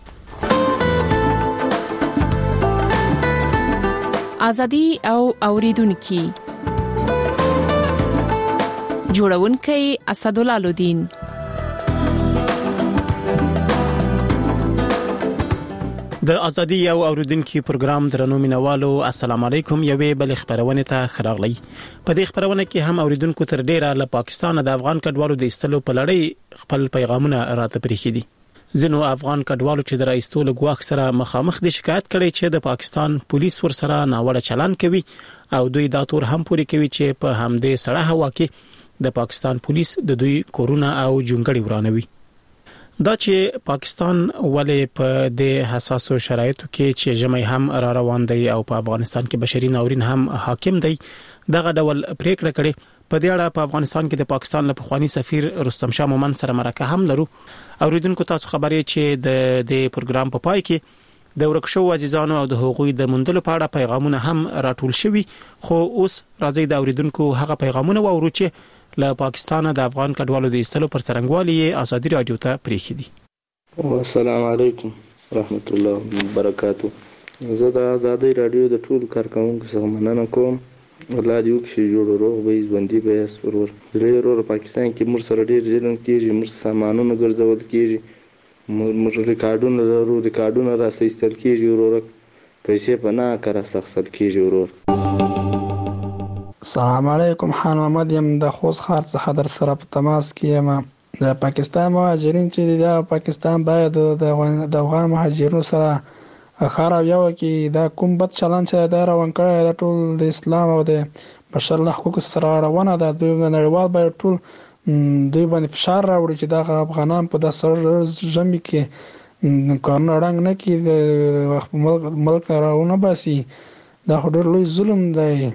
ازادي او اوریدونکو جوړونکي اسدالله لودین. د ازادي او اوریدونکو پروګرام درنو مینوالو السلام علیکم. یوې بل خبرونه ته خراغلی. په دې خبرونه کې هم اوریدونکو تر ډیره له پاکستان د افغان کډوالو د استلو په لړۍ خپل پیغامونه راته پریخي دي. ځینو افغان کډوالو چې د راستولو غواخ سره مخامخ دي شکایت کړي چې د پاکستان پولیس ور سره ناوړه چلند کوي او دوی دا تور هم پوری کوي چې په همدې سړه هوا کې د پاکستان پولیس د دوی کورونه او جونګړي ورانوي. دا چې پاکستان ولې په د حساسو شرایطو کې چې جمعي هم را روان دی او په افغانستان کې بشري ناورین هم حاکم دی دغه ډول پریکړه کړې. په دې اړه په افغانستان کې د پاکستان له پخوانی سفیر رستم شاه مومن سره مرکه هم لرو. اوریدونکو تاسو خبرې چې د د پروګرام په پای کې د ورکشو عزیزانو او د حقوقي د مندلو په اړه پیغامونه هم راټول شوي. خو اوس راځي د اوریدونکو هغه پیغامونه وورو چې له پاکستان د افغان کډوالو د استلو پر څرنګوالي ازادي رادیو ته پریخي دي. السلام علیکم رحمت الله وبرکاتو. زه د ازادي رادیو د ټول کارکونکو څخه مننه کوم. الله دې وکړي جوړ روغ به ژوندۍ به سرور. ډېر ور پاکستان کې مر سره ډېر ظلم کیږي، مر سامانونه ګرځول کیږي، مر ریکارډونه لرو ریکارډونه راستې استل کیږي ورور پیسې په نه کار سخت کیږي ورور. السلام علیکم. خان محمد یم د خوست ښار څخه در سره په تماس کې یم. د پاکستان مهاجرین چې د پاکستان باید د افغان مهاجرینو سره خار او یو کې دا کوم بد چلند چې دا روان کړی د ټول د اسلام او د بشر الله حقوق سره روانه ده. دوی نړیوال باید ټول دوی باندې فشار راوړي چې دا افغانان په د سر جمع کې کارونه رنګ نه کې د ملک راونه باسي. دا ډېر لوی ظلم دی.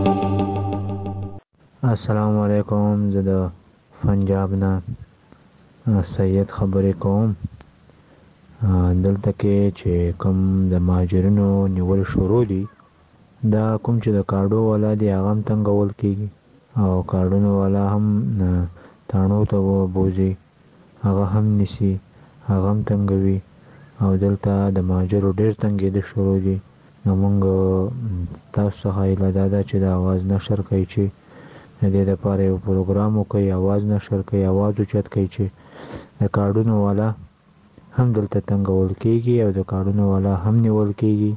السلام علیکم. زه د پنجاب نه سید خبرې کوم. دلته کې چې کوم د مهاجرینو نیول شروع دي دا کوم چې د کارډو والا دی هغه هم تنګول کیږي او کارډونو والا هم تانو ته بوزي هغه هم نسی هغه هم تنګوي او دلته د مهاجرو ډېر تنګېدل شروع دي. نو موږ تاسو څخه ایله دا ده چې د اواز نشر کوي چې د دې لپاره یو پروګرام وکړي، اواز نشر کوي، اواز اوچت کوي چې د کارډونو والا هم دلته تنګول کیږي او د کارډونو والا هم نیول کیږي.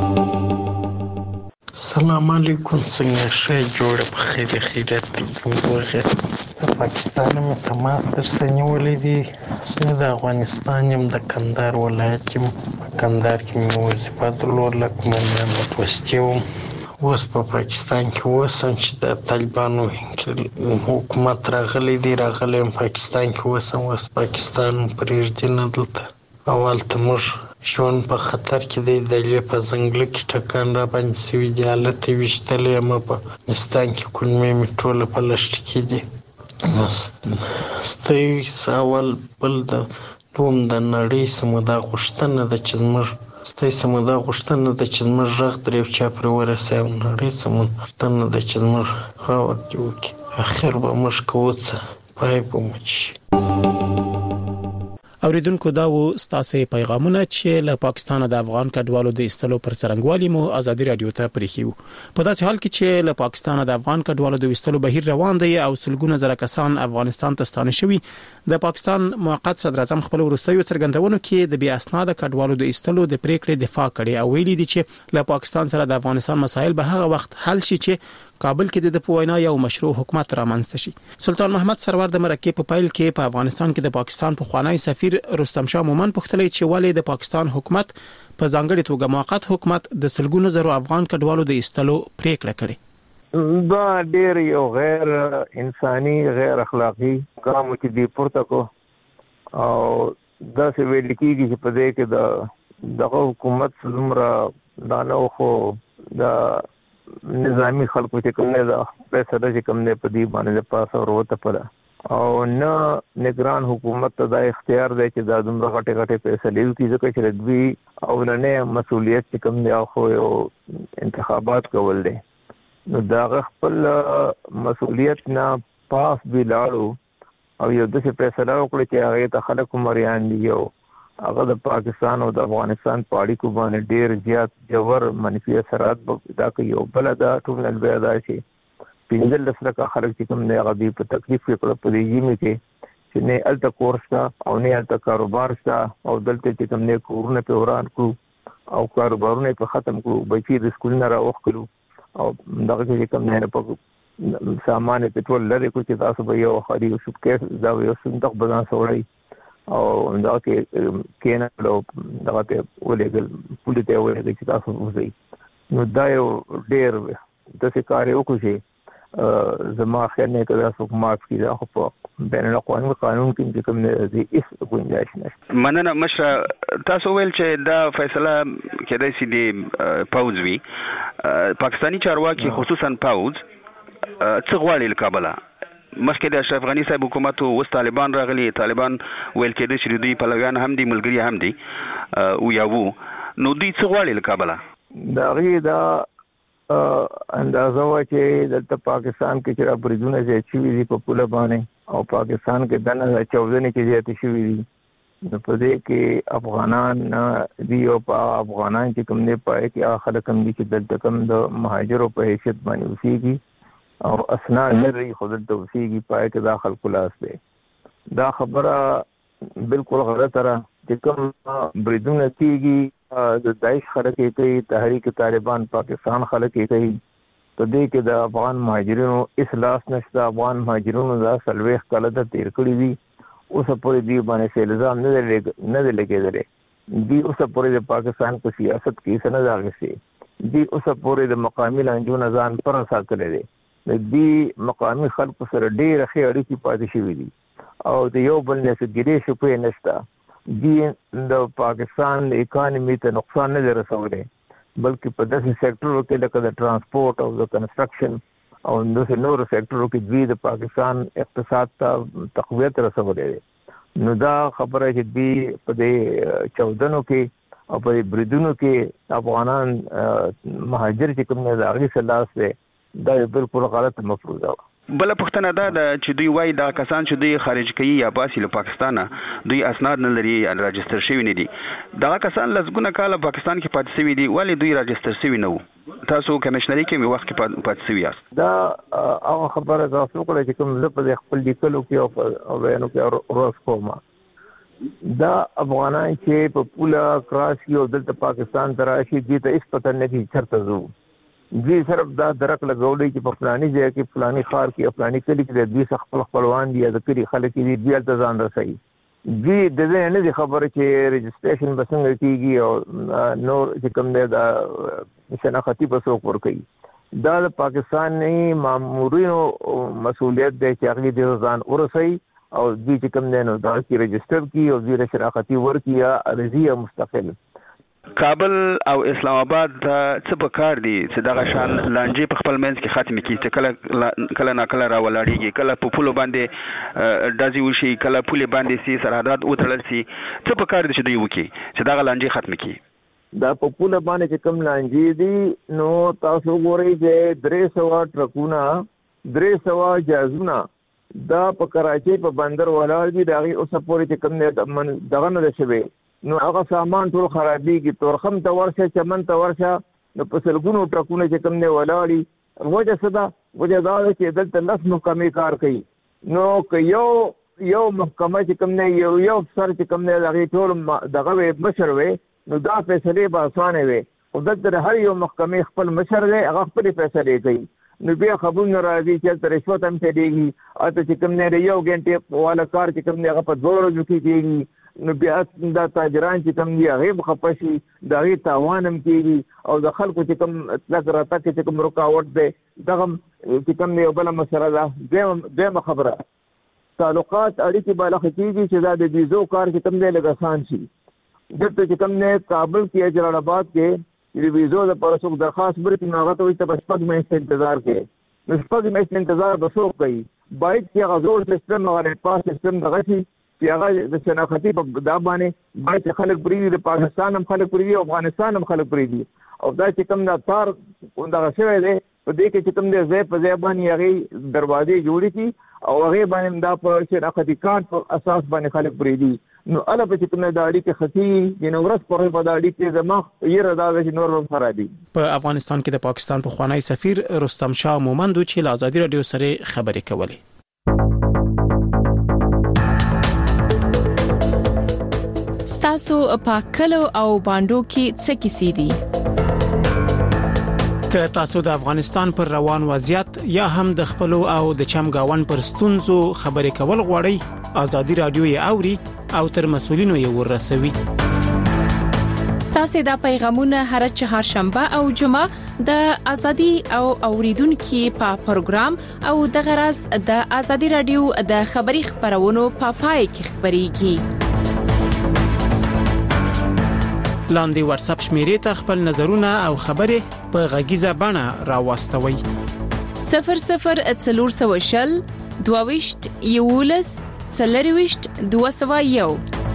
السلام علیکم. څنګه شې جوړ په خیر خیرت وګورئ. د پاکستان مې تماس تر سنولې دي. زه د افغانستان یم د کندهار ولایت یم. کندهار کې مې وظیفه درلوده کومندان پوسټ وم. اوس په پاکستان کې اوسم چې د طالبانو حکومت راغلی دی راغلی پاکستان کې اوسم. اوس پاکستان پرېږدي نه دلته اول ته موږ ژوند په خطر کې دی. د لیې په ځنګله کې ټکان را باندې سوي دي. حالت یې ویشتلی یم په افغانستان کې کولمې مې ټوله په لښته کې دي. ستاسو سوال بل د دوم د نړۍ سمدا غوښتنه د چې زموږ ستاسو سمدا غوښتنه د چې زموږ غږ درې چا پر ورسې او نړۍ سمدا د چې زموږ خاور جوړ کی اخر به موږ کوڅه پای په مچ اوریدونکو دا و ستاسو پیغامونه چې له پاکستان د افغان کډوالو د استلو پر څرنګوالي مو ازادي رادیو ته پریخیو په داسې حال کې چې له پاکستان د افغان کډوالو د استلو بهیر روان دی او سلګونه زره کسان افغانستان ته ستانه شوي د پاکستان موقت صدر اعظم خپل وروستیو څرګندونو کې د بیا اسناد کډوالو د استلو د پریکړې دفاع کړي او ویلي دي چې له پاکستان سره د افغانستان مسایل به هغه وخت حل شي چې کابل کې د پوینا یو مشروع حکومت رامنځته شي. سلطان محمد سرور د مرکې په پایل کې په افغانستان کې د پاکستان په خوانی سفیر رستم شاه مومن پوښتنه چې ولې د پاکستان حکومت په ځانګړي توګه موقت حکومت د سلګونو زرو افغان کډوالو د استلو پریکړه کړې. دا ډېر یو غیر انساني غیر اخلاقی ګام چې دی پورته کو او دا څه ویل کېږي چې په دې کې د دغه حکومت څومره دانو خو دا نظامی خلکو چې کوم نه دا پیسې چې کوم نه په دې باندې د پاسه وروته پره او نه نگران حکومت ته دا اختیار دی چې دا دومره غټه غټه پیسې لیو کی ځکه چې دوی او نه مسولیت چې کوم نه خو یو انتخابات کول دي نو دا خپل مسولیت نه پاس دی لاړو او یو د څه پیسې لا وکړي چې هغه ته خلک مریان دي یو هغه د پاکستان او د افغانستان په اړیکو باندې ډېر زیات جوور منفي اثرات دا کوي او بل دا ټول بیا دا شي پینځل لسره خلک چې کوم نه غوډي په تکلیف کې کړو په دې یمه کې چې نه الته کورس او نه الته کاروبار شته او دلته چې کوم نه کورونه په وران کړو او کاروبارونه په ختم کړو بچي د سکول نه راوخ کړو او دغه چې کوم نه په سامان په ټول لري کو چې تاسو به یو خاري او سوتکیس دا یو صندوق بزان سوړی او دا کې کېنه نو دا ته ولېګل پولیټ یې ولېګل چې تاسو وځي نو دا یو ډېر د څه کار یو کوشي زما خیال نه کړه چې مارک کې خو په بین الاقوامي قانون کې کوم نه دي هیڅ ګنجائش نشته. مننه مشر تاسو ویل چې دا فیصله کېدای شي د پاوز وی پاکستانی چارواکي خصوصا پاوز څه غواړي له کابل مخکې د اشرف غنی صاحب حکومت او طالبان راغلي طالبان ویل کېدل چې دوی پلویان هم دي ملګری هم دي او یاو نو دوی څه غواړي له کابل دا غي دا اندازه و چې د پاکستان کې چې بریدونه چې چوي دي په پوله باندې او پاکستان کې دنه چودنې کې زیات شوي دي نو په دې کې افغانان دی او په افغانان چې کوم نه پای کې خلک هم دي چې دلته کوم د مهاجرو په حیثیت باندې اوسېږي او اسناد لري خود د توسيږي پای کې داخل کلاس دی دا خبره بالکل غلطه را چې کوم بریدونه کیږي د داعش خلک کوي تحریک طالبان پاکستان خلک کوي په دې کې د افغان مهاجرینو اصلاح نشته افغان مهاجرینو دا سلويخ کله د تیر کړی دي اوس پورې دی باندې الزام نه لګ نه لګیدل دي اوس پورې د پاکستان په سیاست کې سند راغسي دي اوس پورې د مقامی لانجو نزان پر ساتل دي د دې مقامی خلکو سره ډېر ښه اړیکې پاتې شوې دي او د یو بل نه سګری شپې نشته دي د پاکستان اکانومي ته نقصان نه رسولي بلکې په داسې سېکټرو کې لکه د ترانسپورت او د کنسټرکشن او د نورو سېکټرو کې دوی د پاکستان اقتصاد ته تقویت رسولي نو دا خبره چې دوی په دې چودنو کې او په بریدونو کې افغانان مهاجر چې کوم نه راغلي سلاس دي دا بالکل غلط مفروضه ده. بل پښتنه دا چې دوی وایي دا کسان چې دوی خارج کوي یا باسي له پاکستانه دوی اسناد نه لري راجستر شوی نه دي دا کسان لږونه کال پاکستان کې پاتې شوی دي ولی دوی راجستر شوی نه وو تاسو کمشنري کې می وخت کې پاتې شوی یاست دا هغه خبره تاسو کولای چې کوم په خپل لیکلو کې او بیانو کې روز کومه دا افغانان چې په پوله کراچي او دلته پاکستان تراشي دي ته اس پته نه دي چرته زو دوی صرف دا درک لګولې چې په فلاني ځای کې فلاني خار کې فلاني کلی کې دوی خپل خپلوان دي د کلی خلک دي دوی التزام رسي دوی د دې نه دي خبره چې رجسټریشن بسنګ کیږي او نور چې کوم دی دا شناختی په څوک ور کوي دا د پاکستان نه مامورینو مسولیت دی چې هغه د ځان ورسي او دوی چې کوم دی نو دا کې رجسټر کی او دوی شناختی ور کیا ارضی مستقل کابل او اسلام آباد څه په کار دي چې دغه شان لانجې په خپل منځ کې ختم کړي چې کله کله نه کله راولاړیږي کله په پولو باندې دازي وشي کله پولې باندې سي سرحدات وتړل سي څه په کار دي چې دوی وکړي چې دغه لانجې ختم کړي دا په پوله باندې چې کوم لانجې دي نو تاسو ګورئ چې درې سوه ټرکونه درې سوه جهازونه دا په کراچۍ په بندر ولاړ دي د هغې اوسه پورې چې کوم دغه نه ده شوی نو هغه سامان ټول خرابېږي تورخم ته ورشه چمن ته ورشه نو په سلګونو ټرکونه چې کوم دی ولاړي وجه څه ده وجه دا ده چې دلته لس محکمې کار کوي نو که یو یو محکمه چې کوم دی یو یو افسر چې کوم دی د هغې ټول دغه وی مشر وی نو دا فیصلې به اسانه وي خو دلته هر یو محکمې خپل مشر دی هغه خپلې فیصلې کوي نو بیا خبرونه راځي چې هلته رشوت هم چلېږي هلته چې کوم دی د یو غنټې والا کار چې کوم دی هغه په دوه ورځو کې کېږي نو بیا دا تاجران چې کوم دي هغې به خفه شي د هغې تاوان هم کېږي او د خلکو چې کوم تګ راتګ کې چې کوم رکاوټ دی دغه چې کوم دی یو بله مسله ده دویمه خبره تعلقات اړیکې به لخه کېږي چې دا د ویزو کار چې کوم دی لږ اسان شي دلته چې کوم دی کابل کې جلال آباد کې د ویزو دپاره څوک درخواست ورکړي نو هغه ته وایي ته به شپږ میاشتې انتظار کوې نو شپږ میاشتې انتظار به څوک کوي باید چې هغه زوړ سیسټم هغه نیټ پاس سیسټم دغه شي چې هغه د شناختي په دا باندې باید چې خلک پرېږدي د پاکستان هم خلک پرېږدي او افغانستان هم خلک پرېږدي او دا چې کوم دا تار دغه شوی دی په دې کې چې کوم دی ځای په ځای باندې هغې دروازې جوړې کړي او هغې باندې دا په شناختي کارت په اساس باندې خلک پرېږدي نو هله به چې کوم دا اړیکې ښه کېږي یعنې ورځ په ورځ به دا اړیکې زما یېره دا ده چې نور به هم خرابېږي په افغانستان کې د پاکستان پخوانی سفیر رستم شاه مومند چې له ازادي راډیو سره خبرې کولې ستاسو په کلو او باندو کې څه کیسې دي که تاسو د افغانستان پر روان وضعیت یا هم د خپلو او د چمګاون پر ستونزو خبرې کول غواړئ ازادي راډیو یې اوري او تر مسولینو یې ورسوي ستاسو د پیغامونه هر چهارشنبه او جمعه د ازادي او اوریدونکو په پروګرام او د غرض د ازادي راډیو د خبري خبرونو په پای کې خبريږي لاندې واتس اپ شمیرې ته خپل نظرونه او خبرې په غږیزه بڼه راوستوي صفر صفر څلور سوه شل دوه ویشت یولس څلور ویشت دوه سوه یو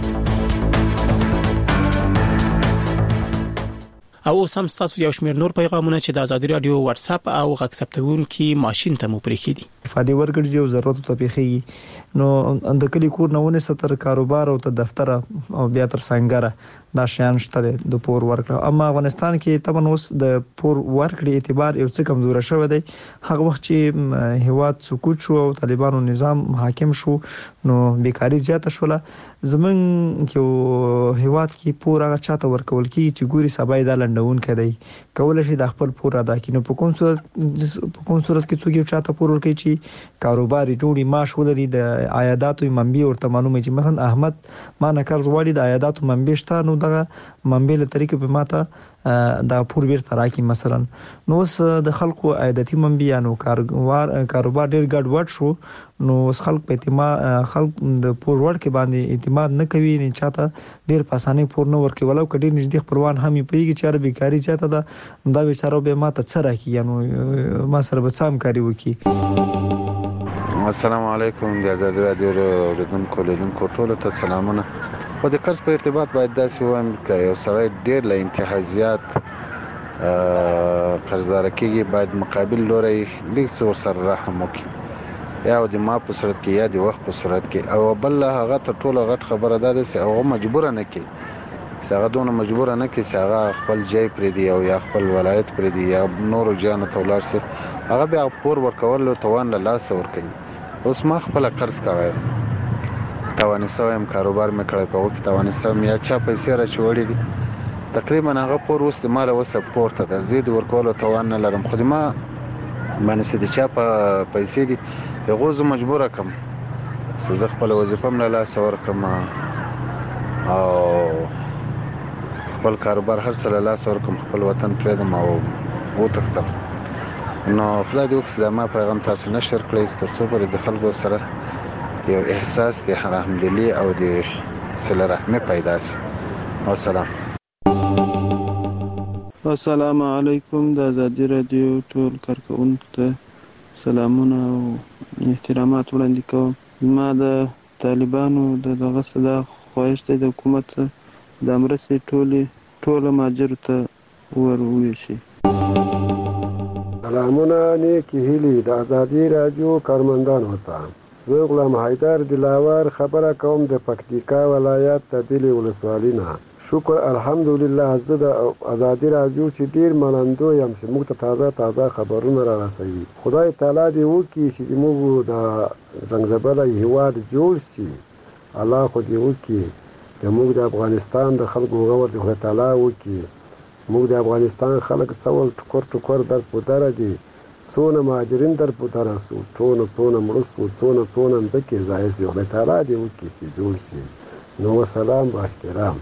او سم تاسو یو شمیر نور پیغامونه چې د ازادي راډیو واتس اپ او غږ ثبتونکو ماشين ته مو پرېخي دي فادي ورګړي او ضرورت ته پیخي نو اند کلی کور نه ونه ستر کاروبار او ته دفتر او بیا تر څنګه دا شان شته د پور ورکړه اما افغانستان کې تبن اوس د پور ورکړې اعتبار یو څه کمزور شوی دی هغه وخت چې هواد سقوط شو او طالبانو نظام حاکم شو نو بیکاری زیاته شوله زمون کې هواد کې پور هغه چاته ورکول کی چې ګوري سبای د لندون کړي کول شي د خپل پور ادا کینو په کوم صورت په کوم صورت کې څوک یو چاته پور ورکړي چې کاروبار جوړي معاش ولري د عایداتو منبع ورته معلومه چې مثلا احمد ما نه قرض وړي د عایداتو منبع شته نو دغه منبع له طریقې په ماته دا پور بیرته راکې مثلا نو اوس د خلکو عایداتي منبع نو کاروبار کاروبار ډیر ګډ وډ شو نو اوس خلک په اعتماد خلک د پور ورکې باندې اعتماد نه کوي نه چاته ډیر په اسانه پور نه ورکې ولو کډیر نږدې خپلوان هم پیږي چې ر بیکاری چاته دا دا بیچاره به ماته څه راکې نو ما سره به سم کاری وکي السلام علیکم د ازادي راډیو اوریدونکو لیدونکو ټول ته سلامونه خو د قرض په ارتباط باید داسې وایم چې یو سړی ډیر له انتها زیات قرضدار کېږي باید مقابل لوري لیک څه ورسره رحم وکړي یا د ما په صورت کې یا د وخت په صورت کې او بل هغه ته ټوله غټ خبره ده چې هغه مجبور نه کړي چې هغه دونه مجبور نه کړي چې هغه خپل ځای پرې دی او یا خپل ولایت پرې دی یا نور جان ته ولاړ شي هغه بیا پور ورکول توان له لاس ورکړي اوس ما خپل قرض کړی توانې سوم کاروبار مې کړی په وخت توانې سوم یا چا پیسې را چوړې دي تقریبا هغه پور اوس د مال او سپورت ده زید ورکول توان نه لرم خو ما باندې سې د چا په پیسې دي هغه زه مجبور کم زه خپل وظیفه مې له لاس ورکم او خپل کاروبار هر څه له لاس ورکم خپل وطن پرېدم او وتښتم نو خدای دې وکړي دا ما پیغام تاسو نشر کړئ ترڅو پر د خلکو سره یو احساس د رحمدلی او د صله رحمي پیدا شي. والسلام. السلام علیکم. د ازادي رادیو ټول کارکونکو ته سلامونه او احترامات وړاندې کوم. ما د طالبانو د دغه صدا خواهش دی د حکومت د مرستې ټولې ټوله مهاجرو ته ور وویشي. سلامونه نیکی هیلی د ازادي رادیو کارمندانو ته. زه غلام حیدر دلاور خبره کوم د پکتیکا ولایت د دلې ولسوالۍ نه. شکر الحمدلله زه د ازادي رادیو چې ډیر منندو یم چې موږ ته تازه تازه خبرونه را رسوي. خدای تعالی دې وکړي چې موږ د زنګزبله هیواد جوړ شي. الله خو دې وکړي چې موږ د افغانستان د خلکو غور دې خدای تعالی وکړي. موږ د افغانستان خلک څول ټکر ټکر در په دره دي. څونه مهاجرین در په دره سو، څونه څونه مړه سو، څونه څونه مځکې ضایع سوې. خدای تعالی دې وکړي چې جوړ شي. نو سلام با احترام.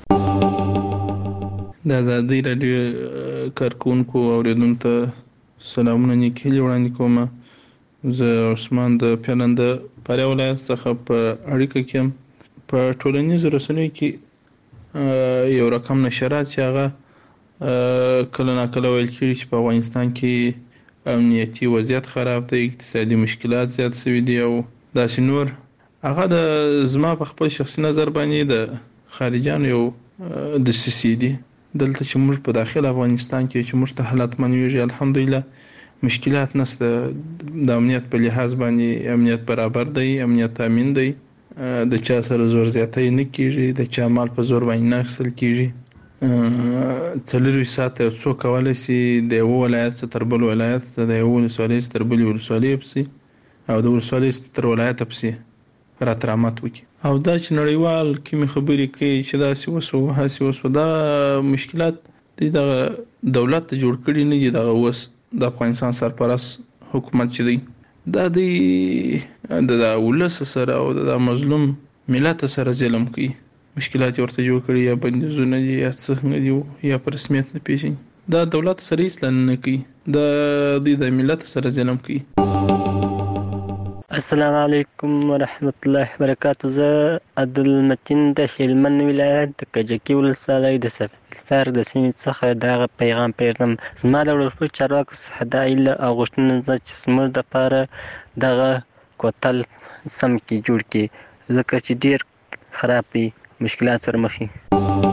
د ازادي رادیو کارکونکو اوریدونکو ته سلامونه نیکی هیلې وړاندې کوم. زه عثمان د پیلن د فاریاب ولایت څخه په اړیکه کې یم. په ټولنیزو رسنیو کې یو رقم نشرات چې هغه کله ناکله ویل کېږي چې په افغانستان کې امنیتي وضعیت خراب دی، اقتصادي مشکلات زیات شوي دي او داسې نور. هغه د زما په خپل شخصي نظر باندې د خارجانو یو دسیسې دي. دلته چې موږ په داخل افغانستان کې چې موږ ته حالات منویږي الحمدلله مشکلات نشته. د امنیت په لحاظ باندې امنیت برابر دی، امنیت تامین دی، د چا سره زور زیاتی نه کیږي، د چا مال په زور باندې نه اخیستل کیږي. څلورویشت ساعته یو څوک کولی شي د یو ولایت څخه تر بل ولایت څخه، د یو ولسوالۍ څخه تر بلې ولسوالۍ پسې او د ولسوالۍ څخه تر ولایته پسې راته رحمت وکړي. او دا چې نړیوال کومې خبرې کوي چې داسې وسو هاسې وسو، دا مشکلات د دولت ته جوړ کړي نه دي. دغه اوس د افغانستان سرپرست حکومت چې دی دا د ولس سره او د مظلوم ملت سره ظلم کوي. مشکلات ورته جوړ کړي، یا بندیزونه دي یا څنګه دي، یا په رسمیت نه پیژني. دا دولت سره هیڅ نه کوي، دا د ملت سره ظلم کوي. السلام علیکم ورحمت الله وبرکاته. زه عبدالمتین د هلمند ولایت د کجکي ولسوالۍ د سپیلسر د سیمې څخه دغه پیغام پرېږدم. زما د ولسمشر چارواکو څخه دا هیله او غوښتنه ده چې زموږ دپاره دغه کوتل سم کړي، جوړ کړي، ځکه چې ډېر خراب دی، مشکلات سره مخ دي.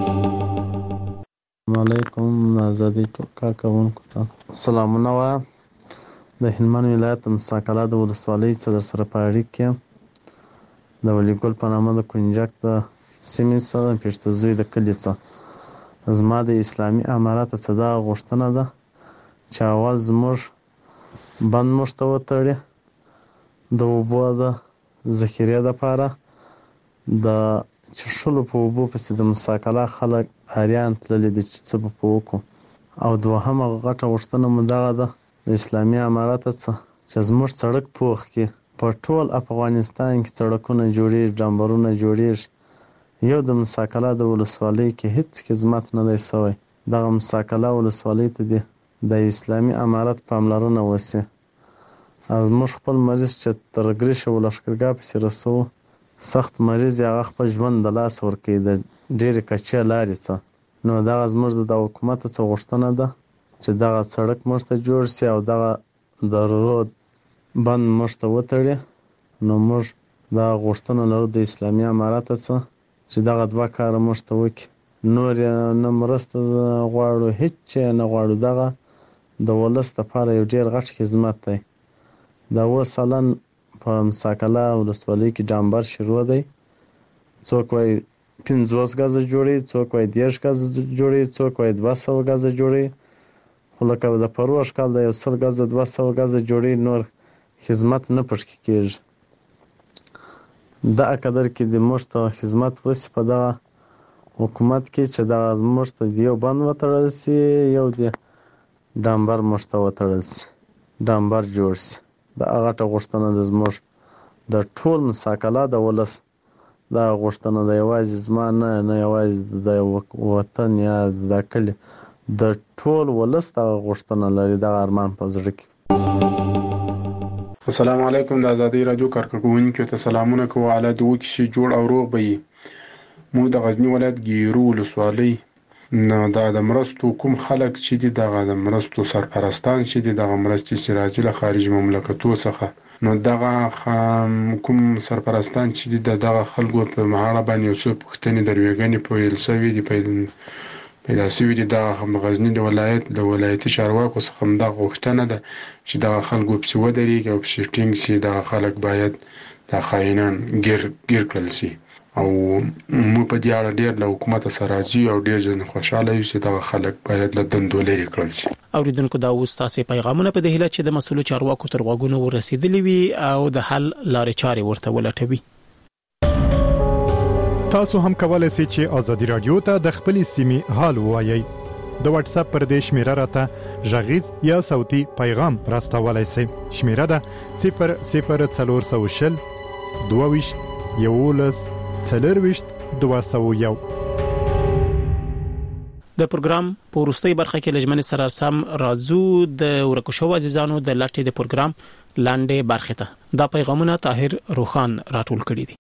السلام علیکم آزادي کارکوونکو ته سلامونه وایم. د هلمند ولایت د مساکله د ولسوالۍ څخه در سره په اړیکه کې د ولیګل په نامه د کنجک د سیمې څخه پېشته زوی د کلي څخه زما د اسلامي امارت څخه دا غوښتنه ده چې اول زموږ بند موږ ته وتړي د اوبو د ذخیرې دپاره. د چښلو په اوبو پسې د مساکله خلک اریان تللي دي چې څه به په وکړو. او دوهمه غټه غوښتنه مو دغه ده د اسلامي امارت څخه چې زموږ سړک پوخ کړي. په ټول افغانستان کې سړکونه جوړېږي، ډامبرونه جوړېږي، یو د مساکله د ولسوالۍ کې هیڅ خدمت نه دی شوی. دغه مساکله ولسوالۍ ته دې د اسلامي امارت پاملرنه وشي. او زموږ خپل مریض چې تر ګریشه ولښکرګاه پسې رسوو، سخت مریض یې هغه خپل ژوند د لاسه ورکوي د ډېرې کچې لارې څخه. نو دغه زموږ د حکومت څخه غوښتنه ده چې دغه سړک موږ ته جوړ شي او دغه د رود بند موږ ته وتړي. نو موږ دا غوښتنه لرو د اسلامي امارت څخه چې دغه دوه کاره موږ ته وکړي. نور یې نه مرسته غواړو، هیڅ یې نه غواړو. دغه د ولس دپاره یو ډېر غټ خدمت دی. دا اوس حالا په مساکله ولسوالۍ کې ډامبر شروع دی. څوک وایي پنځوس ګزه جوړوي، څوک وایي دېرش ګزه جوړوي، څوک وایي دوه سوه ګزه جوړوي. خو لکه د پروش کال د یو سل ګزه دوه سوه ګزه جوړوي، نور خدمت نه پشکې کېږي. دغه قدر کې د موږ ته خدمت وشي په دغه حکومت کې چې دغه موږ ته د یو بند وتړل شي، یو د ډامبر موږ ته وتړل شي، ډامبر جوړ شي. دغه غټه غوښتنه د زموږ د ټول مساکله د ولس دغه غوښتنه ده. یوازې زما نه نه یوازې د وطن یا د کلي د ټول ولس دغه غوښتنه لري، دغه ارمان په زړه کې. السلام علیکم. د ازادي رادیو کارکوونکو ته سلامونه کوو. الله دې وکړي چې جوړ او روغ به یې. موږ د غزني ولایت ګیرو ولسوالۍ نو دا د مرستو کوم خلک چې دي دغه د مرستو سرپرستان چې دي دغه مرستې چې راځي له خارج مملکتو څخه نو دغه کوم سرپرستان چې دي دغه خلکو په اړه باندې یو څه پوښتنې دروېږي په ویل سوي دي پیدا شوي دي د غزنی د ولایت د ولایتي چارواکو څخه هم دا غوښتنه ده چې دغه خلکو پسې ودرېږي او پسې ټینګ شي دغه خلک باید د خاینان ګیر ګیر کړل شي او موږ په دې اړه ډېر له حکومت سره راځي او ډېر ځن خوشاله یو چې دغه خلک باید له دندو لرې کړل شي. اوریدونکو دا اوس تاسو پیغامونه په دې هیله چې د مسؤل چارواکو تر غوږونو ورسېدلي وي او د حل لارې چارې ورته ولټوي. تاسو هم کولای شئ چې ازادي رادیو ته د خپلې سیمې حال ووایي. د واتس اپ پر دې شمیره راته ژغیز یا صوتي پیغام راستولای شئ. شمیره ده صفر صفر څلور سوه شل دوه ویشت یولس څلور ویشت دوه سوه یو. د پروګرام په وروستۍ برخه کې لجمن سره سم راځو د ورکوشو عزیزانو د لاټې د پروګرام لاندې برخه ته. دا پیغامونه طاهر روخان راټول کړي دي.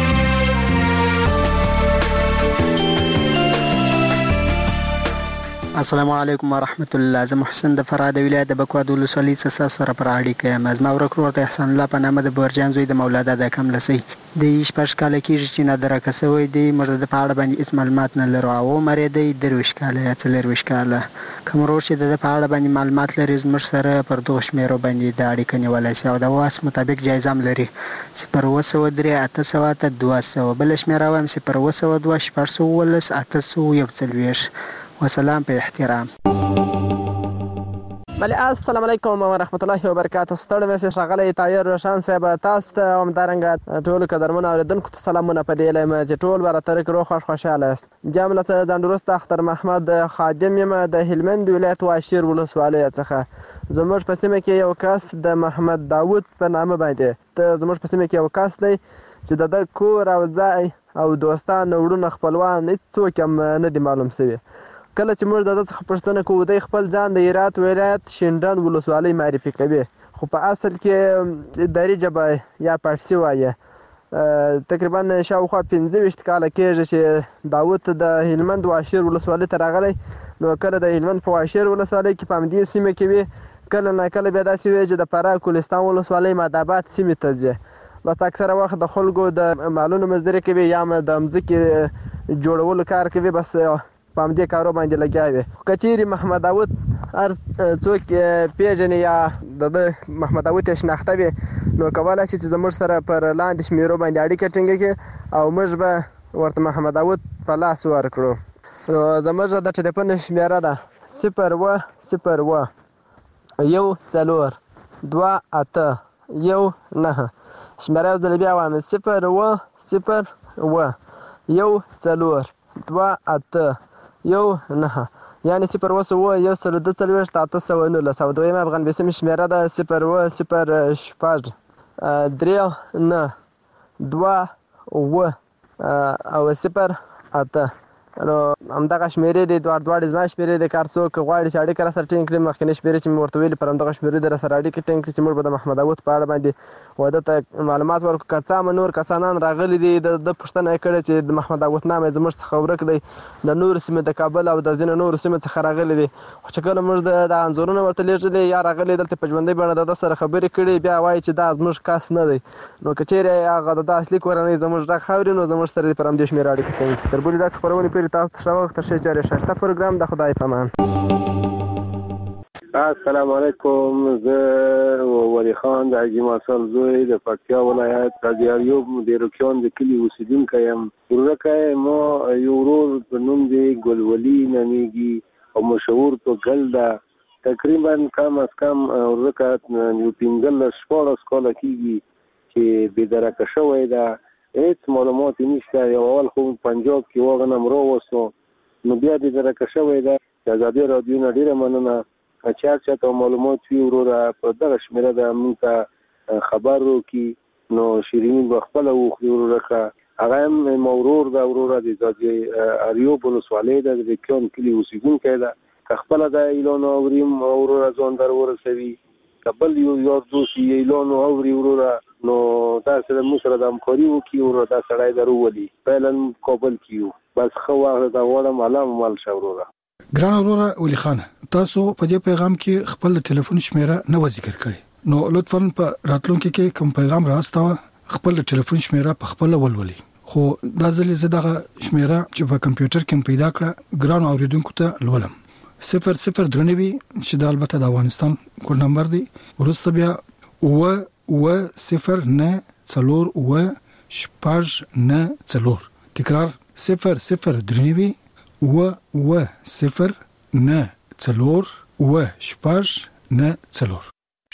السلام علیکم ورحمت الله. زه محسن د فراد ولایت د بکواد ولسوالۍ څخه سره پر اړیکه یم. زما ورکو ورته احسان الله په نامه د برجان زوی د مولا د کم لسی د شپږ کال کېږي چې نه درکسوي دی مرده په اړه باندې هیڅ معلومات نه لرو او مری دی درویش کال یا څلرویش کال کوم روش چې د په اړه باندې معلومات لري زموږ سره پر دوه شمیرو باندې د اړیکه نیولای شي او د واس مطابق جایزه هم لري صفر اوه سوه درې اته سوه اته دوه سوه بل شمیره وایم صفر اوه سوه دوه شپږ سوه اوولس اته سوه یو څلوېښت. وسلام په احترام. بله السلام علیکم ورحمت الله وبرکاته. ستړی مې ښاغلی طاهر روشان صاحب تاسو ته همدارنګه ټولو قدرمنو اورېدونکو ته سلامونه په دې هیله یم چې ټول به راته روغ خوښ خوشحاله یاست. جمله ځانډوروسته اختر محمد خادم یم د هلمند ولایت واشیر ولسوالۍ څخه. زموږ په سیمه کې یو کس د محمد داود په نامه باندې زموږ په سیمه کې یو کس دی چې د ده کور او ځای او دوستان وروڼه خپلوان هېڅوک هم نه دي معلوم شوي. کله چې موږ د ده څخه پوښتنه کوو دی خپل ځان د هرات ولایت شینډنډ ولسوالۍ معرفي کوي خو په اصل کې دري ژبه یا پارسي وایي. تقریبا شاوخوا پنځه ویشت کاله کېږي چې داود د هلمند واشیر ولسوالۍ ته راغلی. نو کله د هلمند په واشیر ولسوالۍ کې په همدې سیمه کې وي کله نه کله بیا داسې وي چې د فراه کوهستان ولسوالۍ مادآباد سیمې ته ځي. بس اکثره وخت د خلکو د مالونو مزدوري کوي یا د ځمکې جوړولو کار کوي بس په همدې کارو باندې لګیا وي. که چیرې محمد داود هر څوک پیژني یا د ده محمد داود یې شناخته وي نو کولی شي چې زموږ سره پر لاندې شمیرو باندې اړیکه ټینګه کړي او موږ به ورته محمد داود په لاس ورکړو. نو زموږ د ټلیفون شمیره ده صفر اوه صفر اوه یو څلور دوه اته یو نهه. شمیره یو ځل بیا وایم صفر اوه صفر اوه یو څلور دوه اته یو نهه یعنې صفر اوه سوه یو سل دوه څلوېښت اته سوه نولس او دویمه افغان بیسیم شمیره ده صفر اوه صفر شپږ درې نه دوه اوه او صفر اته. نو همدغه شمیرې دي دواړه دواړه زما شمیرې دي. که هر څوک غواړي چې اړیکه راسره ټینګ کړي مخکینۍ شمیرې چې مې ورته ویلي پر همدغه شمیرې دې راسره اړیکه ټینګ کړي چې موږ به د محمد داود په اړه باندې واده ته معلومات ورکړو. که څه هم نور کسانان راغلي دي د ده پوښتنه یې کړې چې د محمد داود نام یې زموږ څخه ورک دی د نورو سیمې د کابل او د ځینو نورو سیمو څخه راغلي دي خو چې کله موږ د انځورونه ورته لیږلي یا راغلي دلته په ژوندۍ بڼه د ده سره خبرې کړي بیا وایي چې دا زموږ کس نه دی. نو که چیرې هغه د ده اصلي کورنۍ زموږ غږ اوري نو زموږ سره دې پر همدې شمېره اړیکه ټینګ کړي. تر بلې داسې خپرونې پورې تاسو ته ښه وخت. ښه چارې ښایسته پروګرام د خدای په امان. السلام علیکم. زه ولی خان د حاجي ماسل زوی د پکتیا ولایت د دیاریوب د روکیان د کلي اوسیدونکی یم. ورورکه ما یو ورور په نوم دی ګلولي نومیږي او مشهور په ګل ده. تقریبا کم از کم ورورکه یو پنځلس شپاړس کاله کېږي چې بېدرکه شوی ده. هېڅ معلومات یې نشته. یو اول خو پنجاب کې واغنم راوستو نو بیا بېدرکه شوی ده. د ازادي راډیو نه ډېره مننه چې هر چا ته معلومات وي وروره په دغه شمېره ده موږ ته خبر وکړي. نو شیریني به خپله وخوري وروره. هغه هم ما ورور ده وروره د اریوب ولسوالۍ ده د کیان کلي اوسېدونکی ده. که خپله دا اعلان اوري وروره ځان در ورسوي که بل یو یار دوست یې اعلان اوري وروره نو دا سره موږ سره د همکاري وکړي وروره دا سړی در وولي. فعلا کابل کې یو بس خو واغله دا وړم علامه مال شوروره. ګران وروره ولي خان، تاسو په دې پیغام کې خپل ټلیفون شمیره نه ذکر کړی، نو لطفاً په راتلونکي کې کوم پیغام راستاوه خپل ټلیفون شمیره په خپل ولولي. خو دا ځلې زه دغه شمیره چې په کمپیوټر کې پیدا کړه ګران اوریدونکو ته لولم. صفر صفر درنوي چې د البته د افغانستان کوډ نمبر دی، ورسته بیا و و صفر نه څلور و شپږ نه څلور. تکرار صفر صفر درنوي و و صفر نه څلور و شپږ نه څلور.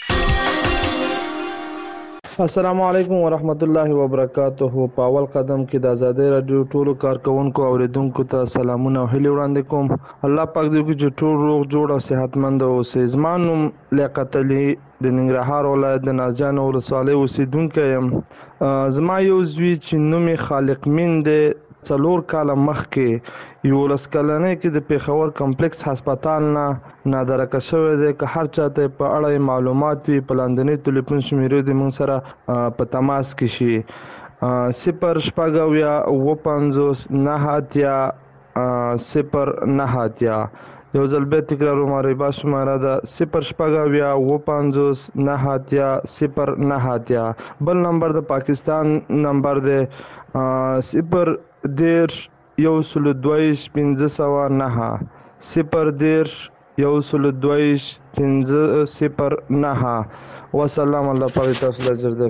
السلام علیکم ورحمت الله وبرکاته. په اول قدم کې د آزادۍ رادیو ټولو کارکونکو او اوریدونکو ته سلامونه او هیلې وړاندې کوم. الله پاک دې وکړي چې ټول روغ جوړ او صحتمند اوسئ. زما نوم لیاقت علي د ننګرهار ولایت د نازجان ولسوالۍ اوسیدونکی یم. زما یو زوی چې نوم یې خالق مین دی، څلور کاله مخکې یولس کلنۍ کې د پیښور کمپلیکس هسپتال نه نادرکه شوی دی. که هر چاته په اړه معلومات وي په لاندنۍ ټلیفون شمیرې د موږ سره په تماس کې شي. صفر شپږ اویا اوه پنځوس نهه اتیا صفر نهه اتیا. یو ځل بیا تکراروم، ربا شماره ده صفر شپږ اویا اوه پنځوس نهه اتیا صفر نهه اتیا. بل نمبر د پاکستان نمبر دی صفر دیرش یو سلو دویش پنځه سوه نهه صفر دیرش یو سلو دویش پنځه صفر نهه. وسلام، الله پاک تاسو ته اجر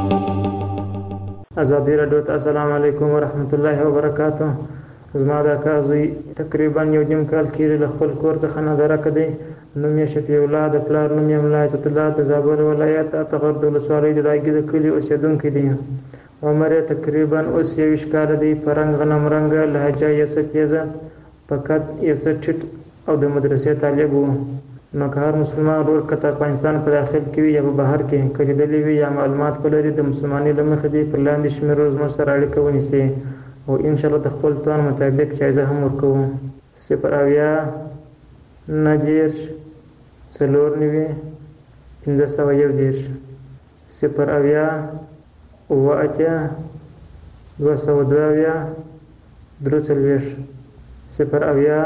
درکړي. آزادی رادیو ته السلام علیکم ورحمت الله وبرکاته. زما د کازوی تقریبا یو نیم کال کېږي له خپل کور څخه نادرکه دی. نوم یې شفیع الله، د پلار نوم یې ملا عزت الله، د زابل ولایت اتغر د ولسوالۍ د لاګي د کلي اوسیدونکی دی. عمر یې تقریبا اوس یویشت کاله دی. په رنګ غنم رنګه، لهجه یو څه تیزه، په قد یو څه ټیټ او د مدرسې طالب و. نو که هر مسلمان ورور که د افغانستان په داخل کې وي یا په بهر کې که لیدلی وي یا معلومات ولري د مسلمانۍ له مخې دی پر لاندې شمیرو زموږ سره اړیکه ونیسي او انشاءالله د خپل توان مطابق جایزه هم ورکوو. صفر اویا نهه دېرش څلور نوي پنځه سوه یو دېرش صفر اویا اوه اتیا دوه سوه دوه اویا درې څلوېښت صفر اویا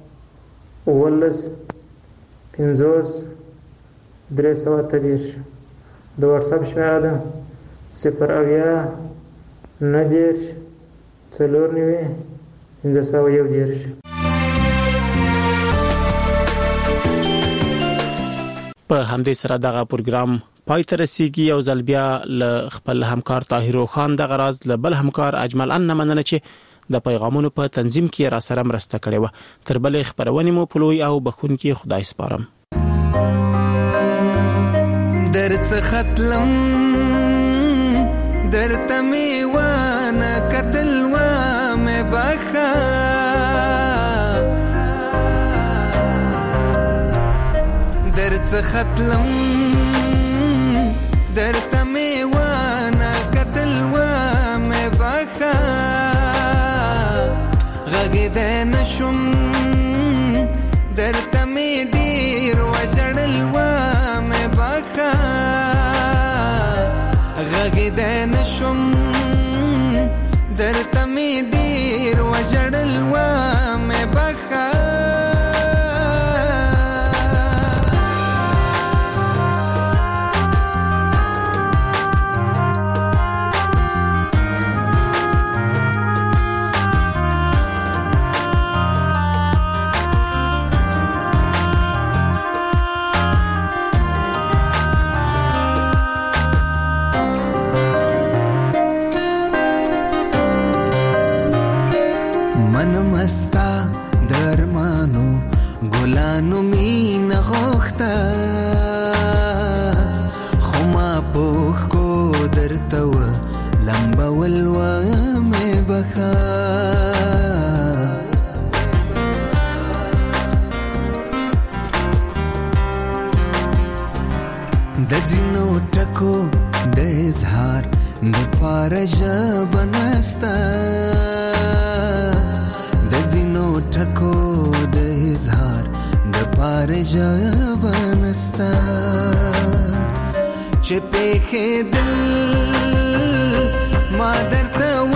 اوولس پنځوس درې سوه اته دېرش. د واتساپ شمېره ده صفر اویا نهه دېرش څلور نوي پنځه سوه یو دېرش. په همدې سره دغه پروګرام پای ته رسیدي. او ځل بیا ل خپل همکار طاهر خان د غراز ل بل همکار اجمل ان مننه چې د پیغامونو په تنظیم کې را سره مرسته کړې و. تر بلې خبرونه مو پلوي او بخون کې خدای سپارم. درڅ ختلم درته میوانه کتل و مې بخا درڅ ختلم درته میوانه کتل و مې بخا غږېدی نشم درته مې ډېر وژړل و مې بخا غږېدی نشم درته مې ډېر وژړل و مې بخا مستا درمانو ګلانو مين غوخته خو ما پوخ کو درته و لمبه ولوا مې بخا د ځینو ټکو د اظهار د پاره ژبه نسته د ځینو ټکو د اظهار د پاره ژبه نسته چې پېښېدل ما درته